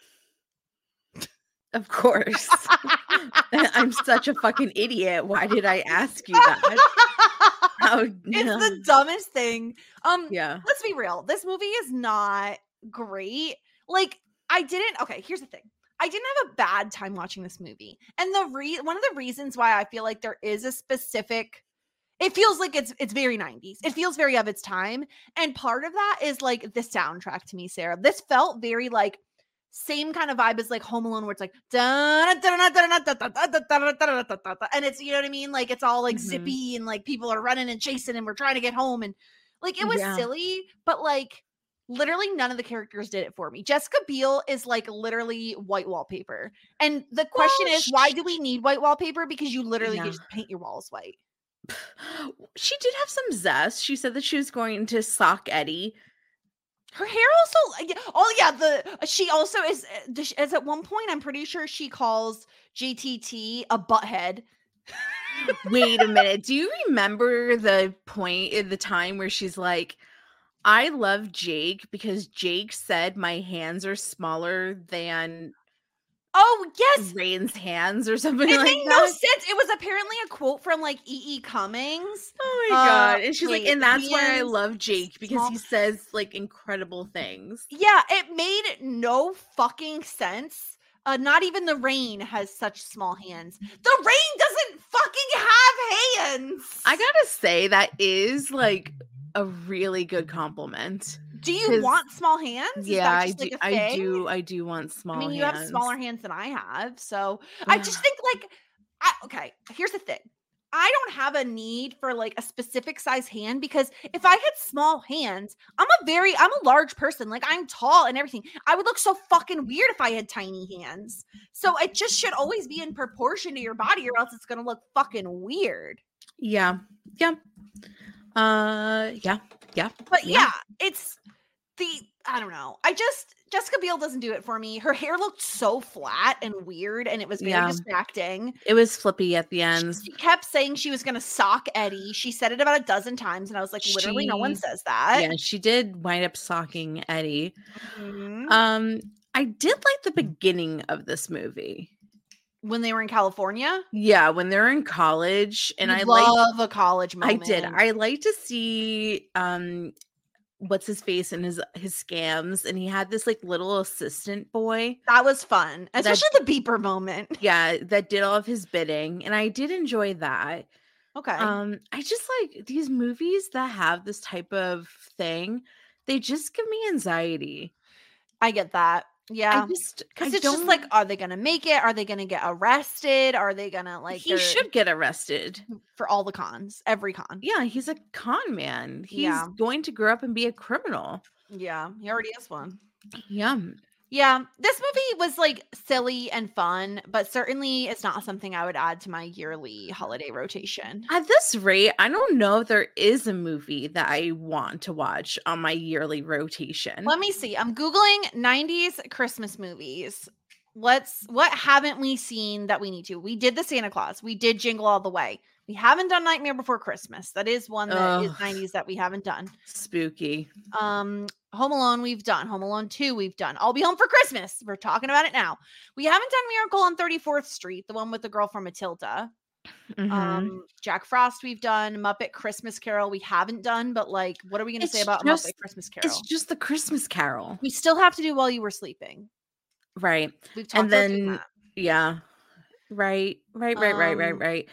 [SPEAKER 5] Of course. I'm such a fucking idiot. Why did I ask you that? How
[SPEAKER 4] It's the dumbest thing. Um
[SPEAKER 5] Yeah.
[SPEAKER 4] let's be real. This movie is not great. Like, I didn't okay, here's the thing. I didn't have a bad time watching this movie. And the re- one of the reasons why I feel like there is a specific it feels like it's it's very nineties. It feels very of its time. And part of that is like the soundtrack to me, Sarah. This felt very like same kind of vibe as like Home Alone, where it's like and it's, you know what I mean, like it's all like
[SPEAKER 5] Mhm.
[SPEAKER 4] zippy and like people are running and chasing and we're trying to get home, and like it was
[SPEAKER 5] Yeah.
[SPEAKER 4] silly, but like literally none of the characters did it for me. Jessica Biel is like literally white wallpaper, and the question
[SPEAKER 5] Well,
[SPEAKER 4] is, why
[SPEAKER 5] sh-
[SPEAKER 4] do we need white wallpaper? Because you literally
[SPEAKER 5] Yeah.
[SPEAKER 4] can just paint your walls white.
[SPEAKER 5] She did have some zest. She said that she was going to sock Eddie.
[SPEAKER 4] Her hair also, yeah, oh yeah, the she also is is at one point, I'm pretty sure she calls J T T a butthead.
[SPEAKER 5] Wait a minute. Do you remember the point in the time where she's like, I love Jake because Jake said my hands are smaller than
[SPEAKER 4] Oh yes,
[SPEAKER 5] Rain's hands or something
[SPEAKER 4] it
[SPEAKER 5] like
[SPEAKER 4] made
[SPEAKER 5] that?
[SPEAKER 4] no sense. It was apparently a quote from like E E. Cummings.
[SPEAKER 5] Oh my
[SPEAKER 4] Uh,
[SPEAKER 5] god. And she's like,
[SPEAKER 4] wait,
[SPEAKER 5] and that's why I
[SPEAKER 4] hands
[SPEAKER 5] love Jake because
[SPEAKER 4] small-
[SPEAKER 5] he says like incredible things.
[SPEAKER 4] Yeah, it made no fucking sense. Uh, not even the Rain has such small hands. The Rain doesn't fucking have hands.
[SPEAKER 5] I gotta say, that is like a really good compliment.
[SPEAKER 4] Do you
[SPEAKER 5] 'cause-
[SPEAKER 4] want small hands? Is
[SPEAKER 5] Yeah,
[SPEAKER 4] that
[SPEAKER 5] I
[SPEAKER 4] just,
[SPEAKER 5] do.
[SPEAKER 4] like, a
[SPEAKER 5] I
[SPEAKER 4] thing?
[SPEAKER 5] do. I do want small.
[SPEAKER 4] I mean, you have
[SPEAKER 5] hands.
[SPEAKER 4] smaller hands than I have, so I just think like, I, okay. Here's the thing: I don't have a need for like a specific size hand, because if I had small hands, I'm a very, I'm a large person. Like, I'm tall and everything. I would look so fucking weird if I had tiny hands. So it just should always be in proportion to your body, or else it's gonna look fucking weird.
[SPEAKER 5] Yeah. Yeah. Uh. Yeah. Yeah.
[SPEAKER 4] But
[SPEAKER 5] Yeah.
[SPEAKER 4] yeah, it's the I don't know. I just Jessica Biel doesn't do it for me. Her hair looked so flat and weird, and it was very
[SPEAKER 5] Yeah.
[SPEAKER 4] distracting.
[SPEAKER 5] It was flippy at the end.
[SPEAKER 4] She kept saying she was going to sock Eddie. She said it about a dozen times, and I was like, literally, no one
[SPEAKER 5] She-
[SPEAKER 4] says that.
[SPEAKER 5] Yeah, she did wind up socking Eddie.
[SPEAKER 4] Mhm.
[SPEAKER 5] Um, I did like the beginning of this movie.
[SPEAKER 4] When they were in California,
[SPEAKER 5] Yeah, when they're in college, and
[SPEAKER 4] You
[SPEAKER 5] I like
[SPEAKER 4] love a college
[SPEAKER 5] I
[SPEAKER 4] moment.
[SPEAKER 5] did. I like to see um what's his face and his his scams, and he had this like little assistant boy.
[SPEAKER 4] that was fun,
[SPEAKER 5] That-
[SPEAKER 4] especially the beeper moment.
[SPEAKER 5] Yeah, that did all of his bidding, and I did enjoy that.
[SPEAKER 4] Okay.
[SPEAKER 5] Um, I just like these movies that have this type of thing. They just give me anxiety.
[SPEAKER 4] I get that. Yeah.
[SPEAKER 5] I just
[SPEAKER 4] Because
[SPEAKER 5] I
[SPEAKER 4] it's just
[SPEAKER 5] don't-
[SPEAKER 4] like, are they going to make it? Are they going to get arrested? Are they going to like,
[SPEAKER 5] he
[SPEAKER 4] they're-
[SPEAKER 5] should get arrested.
[SPEAKER 4] for all the cons, every con.
[SPEAKER 5] Yeah, he's a con man. He's
[SPEAKER 4] Yeah.
[SPEAKER 5] going to grow up and be a criminal.
[SPEAKER 4] Yeah. He already is one.
[SPEAKER 5] Yeah.
[SPEAKER 4] Yeah. This movie was like silly and fun, but certainly it's not something I would add to my yearly holiday rotation.
[SPEAKER 5] At this rate, I don't know if there is a movie that I want to watch on my yearly rotation.
[SPEAKER 4] Let me see. I'm Googling nineties Christmas movies. Let's, what haven't we seen that we need to? We did the Santa Claus. We did Jingle All the Way. We haven't done Nightmare Before Christmas. That is one that is
[SPEAKER 5] Ugh.
[SPEAKER 4] nineties that we haven't done.
[SPEAKER 5] Spooky.
[SPEAKER 4] Um, Home Alone, we've done. Home Alone two, we've done. I'll Be Home for Christmas. We're talking about it now. We haven't done Miracle on thirty-fourth Street, the one with the girl from Matilda.
[SPEAKER 5] Mhm.
[SPEAKER 4] Um, Jack Frost, we've done. Muppet Christmas Carol, we haven't done. But like, what are we going to
[SPEAKER 5] It's
[SPEAKER 4] say about
[SPEAKER 5] just-
[SPEAKER 4] Muppet Christmas Carol?
[SPEAKER 5] It's just the Christmas Carol.
[SPEAKER 4] We still have to do While You Were Sleeping.
[SPEAKER 5] Right.
[SPEAKER 4] We've talked
[SPEAKER 5] And
[SPEAKER 4] about doing
[SPEAKER 5] then
[SPEAKER 4] that.
[SPEAKER 5] yeah. Right. Right, right, right, right,
[SPEAKER 4] Um,
[SPEAKER 5] right.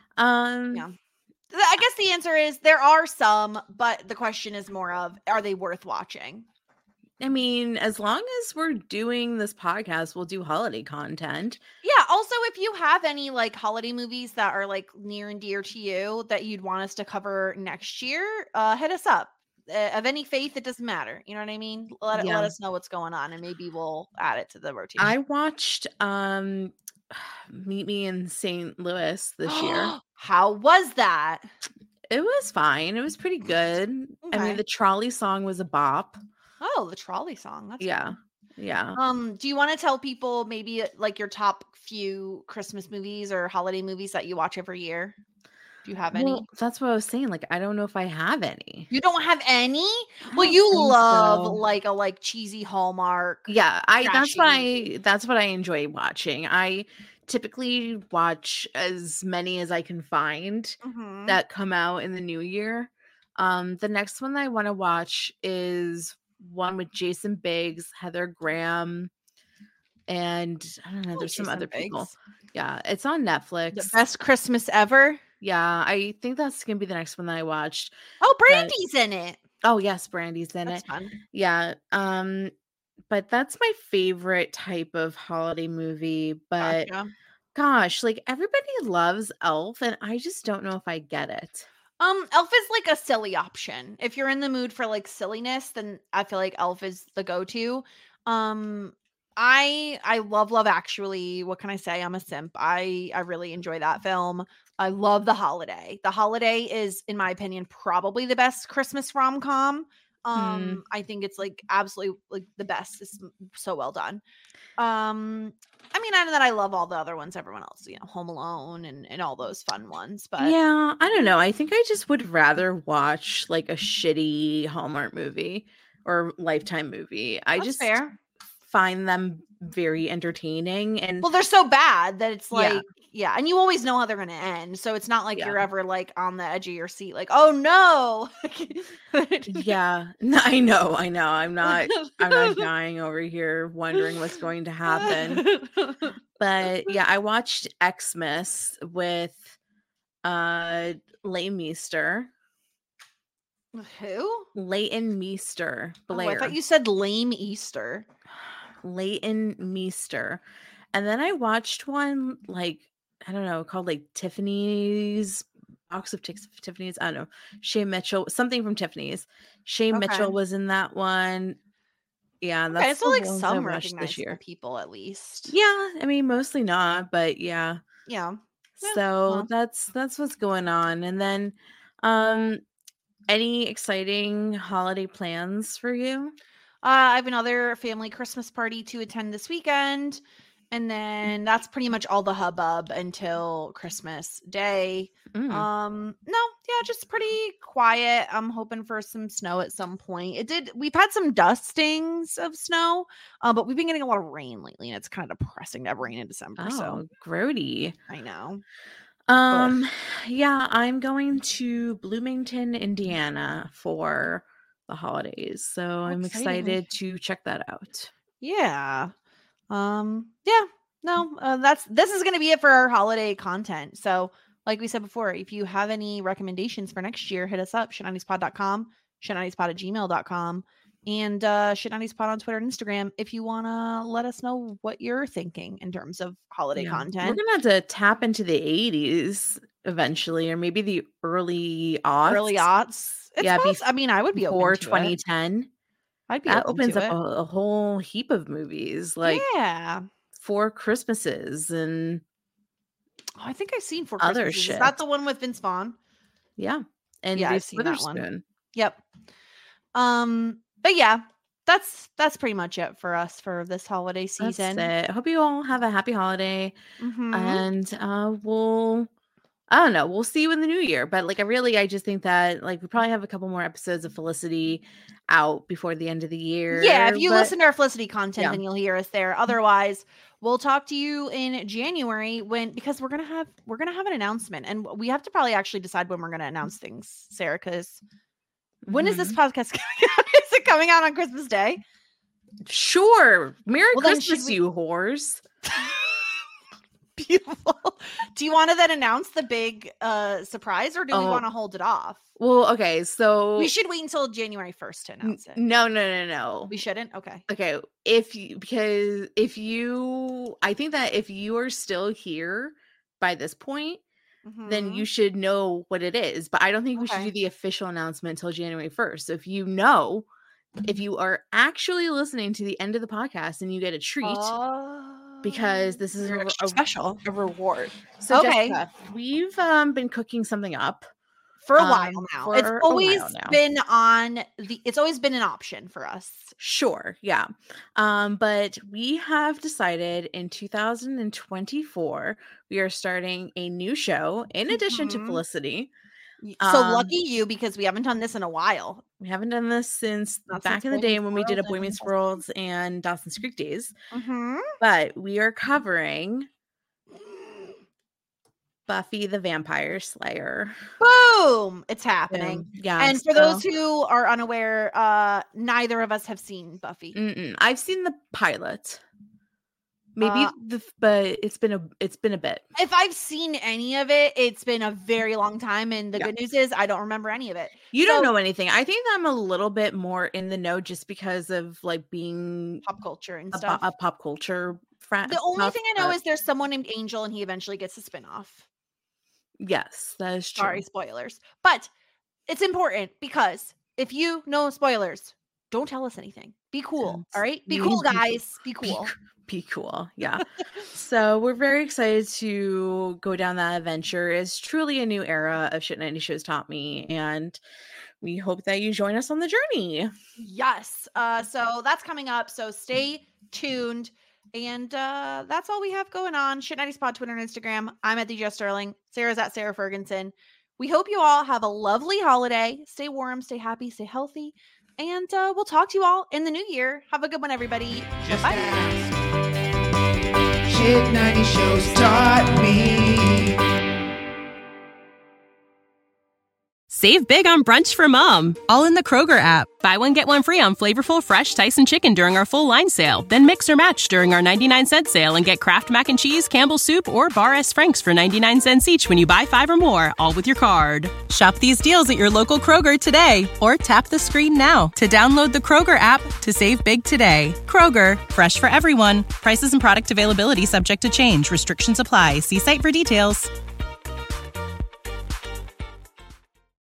[SPEAKER 5] Um
[SPEAKER 4] yeah. Th- I guess the answer is there are some, but the question is more of, are they worth watching?
[SPEAKER 5] I mean, as long as we're doing this podcast, we'll do holiday content.
[SPEAKER 4] Yeah. Also, if you have any like holiday movies that are like near and dear to you that you'd want us to cover next year, uh, hit us up. Uh, of any faith, it doesn't matter. You know what I mean? Let,
[SPEAKER 5] Yeah.
[SPEAKER 4] let us know what's going on, and maybe we'll add it to the rotation.
[SPEAKER 5] I watched um Meet Me in Saint Louis this year.
[SPEAKER 4] How was that?
[SPEAKER 5] It was fine. It was pretty good. I
[SPEAKER 4] Okay.
[SPEAKER 5] mean, the trolley song was a bop.
[SPEAKER 4] Oh, the trolley song. That's
[SPEAKER 5] Yeah.
[SPEAKER 4] fun.
[SPEAKER 5] Yeah.
[SPEAKER 4] Um, do you want to tell people maybe uh, like your top few Christmas movies or holiday movies that you watch every year? Do you have any?
[SPEAKER 5] Well, that's what I was saying. Like, I don't know if I have any.
[SPEAKER 4] You don't have any?
[SPEAKER 5] I
[SPEAKER 4] Well,
[SPEAKER 5] don't
[SPEAKER 4] you
[SPEAKER 5] think
[SPEAKER 4] love
[SPEAKER 5] so.
[SPEAKER 4] like a like cheesy Hallmark.
[SPEAKER 5] Yeah, I that's
[SPEAKER 4] trashy
[SPEAKER 5] what
[SPEAKER 4] movie.
[SPEAKER 5] I that's what I enjoy watching. I typically watch as many as I can find
[SPEAKER 4] Mhm.
[SPEAKER 5] that come out in the new year. Um, the next one that I want to watch is one with Jason Biggs, Heather Graham, and I don't know,
[SPEAKER 4] Oh,
[SPEAKER 5] there's some
[SPEAKER 4] Jason
[SPEAKER 5] other people.
[SPEAKER 4] Biggs.
[SPEAKER 5] Yeah, it's on
[SPEAKER 4] The
[SPEAKER 5] Netflix.
[SPEAKER 4] best Christmas ever.
[SPEAKER 5] Yeah, I think that's gonna be the next one that I watched.
[SPEAKER 4] Oh, Brandy's in it.
[SPEAKER 5] Oh yes, Brandy's in
[SPEAKER 4] That's
[SPEAKER 5] it.
[SPEAKER 4] fun.
[SPEAKER 5] Yeah. Um, but that's my favorite type of holiday movie. But
[SPEAKER 4] Gotcha.
[SPEAKER 5] gosh, like everybody loves Elf, and I just don't know if I get it.
[SPEAKER 4] Um, Elf is like a silly option. If you're in the mood for like silliness, then I feel like Elf is the go-to. Um, I I love Love Actually. What can I say? I'm a simp. I I really enjoy that film. I love The Holiday. The Holiday is, in my opinion, probably the best Christmas rom-com. Um, I think it's like absolutely like the best. It's m- so well done. Um, I mean, and then I love all the other ones, everyone else, you know, Home Alone and, and all those fun ones. But
[SPEAKER 5] Yeah, I don't know. I think I just would rather watch like a shitty Hallmark movie or Lifetime movie. I
[SPEAKER 4] that's
[SPEAKER 5] just
[SPEAKER 4] fair.
[SPEAKER 5] find them very entertaining. And
[SPEAKER 4] Well, they're so bad that it's
[SPEAKER 5] Yeah.
[SPEAKER 4] like, yeah, and you always know how they're going to end. So it's not like
[SPEAKER 5] Yeah.
[SPEAKER 4] you're ever like on the edge of your seat, like, oh no.
[SPEAKER 5] yeah, no, I know, I know. I'm not I'm not dying over here wondering what's going to happen. But yeah, I watched Xmas with uh Leighton Meester.
[SPEAKER 4] Who?
[SPEAKER 5] Leighton Meester.
[SPEAKER 4] Oh,
[SPEAKER 5] Blair.
[SPEAKER 4] I thought you said lame Easter.
[SPEAKER 5] Leighton Meester. And then I watched one like I don't know, called like Tiffany's Box of Tif- Tiffany's. I don't know. Shay Mitchell, something from Tiffany's. Shay
[SPEAKER 4] Okay.
[SPEAKER 5] Mitchell was in that one. Yeah, and that's
[SPEAKER 4] Okay, so
[SPEAKER 5] the
[SPEAKER 4] like
[SPEAKER 5] ones I
[SPEAKER 4] some
[SPEAKER 5] watched this
[SPEAKER 4] recognizable
[SPEAKER 5] year.
[SPEAKER 4] people at least.
[SPEAKER 5] Yeah, I mean mostly not, but yeah.
[SPEAKER 4] Yeah. Yeah,
[SPEAKER 5] So
[SPEAKER 4] well.
[SPEAKER 5] that's that's what's going on. And then um any exciting holiday plans for you?
[SPEAKER 4] Uh, I have another family Christmas party to attend this weekend. And then that's pretty much all the hubbub until Christmas Day.
[SPEAKER 5] Mm.
[SPEAKER 4] Um, no, yeah, just pretty quiet. I'm hoping for some snow at some point. It did, we've had some dustings of snow, uh, but we've been getting a lot of rain lately, and it's kind of depressing to have rain in December.
[SPEAKER 5] Oh,
[SPEAKER 4] So
[SPEAKER 5] grody.
[SPEAKER 4] I know.
[SPEAKER 5] Um, yeah, I'm going to Bloomington, Indiana for the holidays. So I'm
[SPEAKER 4] exciting.
[SPEAKER 5] excited to check that out.
[SPEAKER 4] Yeah. Um, yeah, no, uh, that's this is gonna be it for our holiday content. So, like we said before, if you have any recommendations for next year, hit us up, shenanigspod dot com, shenanigspod at gmail dot com. And uh, Shit nineties Pod on Twitter and Instagram if you want to let us know what you're thinking in terms of holiday
[SPEAKER 5] Yeah.
[SPEAKER 4] content.
[SPEAKER 5] We're going to have to tap into the eighties eventually, or maybe the early aughts.
[SPEAKER 4] Early aughts. It's
[SPEAKER 5] Yeah,
[SPEAKER 4] poss- I mean, I would be
[SPEAKER 5] Before
[SPEAKER 4] open to
[SPEAKER 5] twenty
[SPEAKER 4] it.
[SPEAKER 5] ten.
[SPEAKER 4] I'd be
[SPEAKER 5] That
[SPEAKER 4] open
[SPEAKER 5] opens
[SPEAKER 4] to
[SPEAKER 5] up
[SPEAKER 4] it.
[SPEAKER 5] a, a whole heap of movies, like
[SPEAKER 4] yeah.
[SPEAKER 5] Four Christmases and
[SPEAKER 4] Oh, I think I've seen Four
[SPEAKER 5] other
[SPEAKER 4] Christmases.
[SPEAKER 5] shit.
[SPEAKER 4] Is that the one with Vince Vaughn?
[SPEAKER 5] yeah. And
[SPEAKER 4] Yeah, I've
[SPEAKER 5] Reese
[SPEAKER 4] seen that one.
[SPEAKER 5] Witherspoon.
[SPEAKER 4] Yep. Um, but yeah, that's that's pretty much it for us for this holiday season.
[SPEAKER 5] That's it. I hope you all have a happy holiday.
[SPEAKER 4] Mhm.
[SPEAKER 5] And uh we'll I don't know, we'll see you in the new year. But like I really I just think that like we probably have a couple more episodes of Felicity out before the end of the year.
[SPEAKER 4] Yeah, if you
[SPEAKER 5] but-
[SPEAKER 4] listen to our Felicity content,
[SPEAKER 5] Yeah.
[SPEAKER 4] then you'll hear us there. Otherwise, we'll talk to you in January when because we're gonna have we're gonna have an announcement, and we have to probably actually decide when we're gonna announce things, Sarah. Because when is this
[SPEAKER 5] Mhm.
[SPEAKER 4] podcast coming out? Is it coming out on Christmas Day?
[SPEAKER 5] Sure. Merry
[SPEAKER 4] Well, then should
[SPEAKER 5] Christmas,
[SPEAKER 4] we-
[SPEAKER 5] you whores.
[SPEAKER 4] Beautiful. Do you want to then announce the big uh surprise, or do we
[SPEAKER 5] Oh.
[SPEAKER 4] want to hold it off?
[SPEAKER 5] Well, okay, so
[SPEAKER 4] We should wait until January first to
[SPEAKER 5] N-
[SPEAKER 4] announce it.
[SPEAKER 5] no, no, no, no.
[SPEAKER 4] We shouldn't. Okay.
[SPEAKER 5] Okay, if you because if you I think that if you are still here by this point, then
[SPEAKER 4] Mhm.
[SPEAKER 5] you should know what it is. But I don't think we should
[SPEAKER 4] Okay.
[SPEAKER 5] do the official announcement until January first. So if you know, if you are actually listening to the end of the podcast and you get a treat, because this is
[SPEAKER 4] You're
[SPEAKER 5] a,
[SPEAKER 4] extra
[SPEAKER 5] a-
[SPEAKER 4] special
[SPEAKER 5] a reward. So
[SPEAKER 4] Okay.
[SPEAKER 5] Jessica, we've um been cooking something up.
[SPEAKER 4] for a
[SPEAKER 5] um,
[SPEAKER 4] while now.
[SPEAKER 5] for
[SPEAKER 4] It's
[SPEAKER 5] a
[SPEAKER 4] always
[SPEAKER 5] while now.
[SPEAKER 4] been on the. It's always been an option for us.
[SPEAKER 5] Sure, yeah. Um, but we have decided in two thousand twenty-four we are starting a new show in addition to
[SPEAKER 4] Mhm.
[SPEAKER 5] Felicity.
[SPEAKER 4] Y- So
[SPEAKER 5] Um,
[SPEAKER 4] lucky you, because we haven't done this in a while.
[SPEAKER 5] We haven't done this since
[SPEAKER 4] Not
[SPEAKER 5] back
[SPEAKER 4] since
[SPEAKER 5] in the
[SPEAKER 4] Boy
[SPEAKER 5] day
[SPEAKER 4] Meets
[SPEAKER 5] when we did a
[SPEAKER 4] World
[SPEAKER 5] Boy
[SPEAKER 4] and
[SPEAKER 5] Meets
[SPEAKER 4] Dawson's
[SPEAKER 5] World and Dawson's Creek days.
[SPEAKER 4] Mm-hmm.
[SPEAKER 5] But we are covering Buffy the Vampire Slayer.
[SPEAKER 4] Boom! It's happening.
[SPEAKER 5] Boom. Yeah.
[SPEAKER 4] And for
[SPEAKER 5] so-
[SPEAKER 4] those who are unaware, uh, neither of us have seen Buffy.
[SPEAKER 5] Mm-mm. I've seen the pilot. Maybe
[SPEAKER 4] Uh,
[SPEAKER 5] the but it's been a it's been a bit.
[SPEAKER 4] If I've seen any of it, it's been a very long time. And the
[SPEAKER 5] Yeah.
[SPEAKER 4] good news is I don't remember any of it.
[SPEAKER 5] You don't
[SPEAKER 4] So-
[SPEAKER 5] know anything. I think I'm a little bit more in the know just because of like being
[SPEAKER 4] Pop culture and
[SPEAKER 5] a,
[SPEAKER 4] stuff.
[SPEAKER 5] po- a pop culture frat.
[SPEAKER 4] The only
[SPEAKER 5] stuff,
[SPEAKER 4] thing I know
[SPEAKER 5] but
[SPEAKER 4] is there's someone named Angel, and he eventually gets a spinoff.
[SPEAKER 5] yes, that is true.
[SPEAKER 4] Sorry, spoilers. But it's important because if you know spoilers, don't tell us anything. Be cool.
[SPEAKER 5] Don't.
[SPEAKER 4] All right? Be
[SPEAKER 5] Be-
[SPEAKER 4] cool,
[SPEAKER 5] be-
[SPEAKER 4] guys. Be
[SPEAKER 5] Be
[SPEAKER 4] cool.
[SPEAKER 5] c- Be cool. Yeah. So we're very excited to go down that adventure. It's truly a new era of Shit ninety Shows Taught Me. And we hope that you join us on the journey.
[SPEAKER 4] Yes. Uh, so that's coming up. So stay tuned. And uh, that's all we have going on. Shit nineties Pod, Twitter, and Instagram. I'm at D J Sterling. Sarah's at Sarah Ferguson. We hope you all have a lovely holiday. Stay warm, stay happy, stay healthy. And uh, we'll talk to you all in the new year. Have a good one, everybody.
[SPEAKER 2] Just
[SPEAKER 4] Bye.
[SPEAKER 2] ask. Shit ninety shows taught me.
[SPEAKER 1] Save big on brunch for mom, all in the Kroger app. Buy one, get one free on flavorful fresh Tyson chicken during our full line sale. Then mix or match during our ninety-nine cent sale and get Kraft Mac and Cheese, Campbell's Soup, or Bar S. Frank's for ninety-nine cents each when you buy five or more, all with your card. Shop these deals at your local Kroger today, or tap the screen now to download the Kroger app to save big today. Kroger, fresh for everyone. Prices and product availability subject to change. Restrictions apply. See site for details.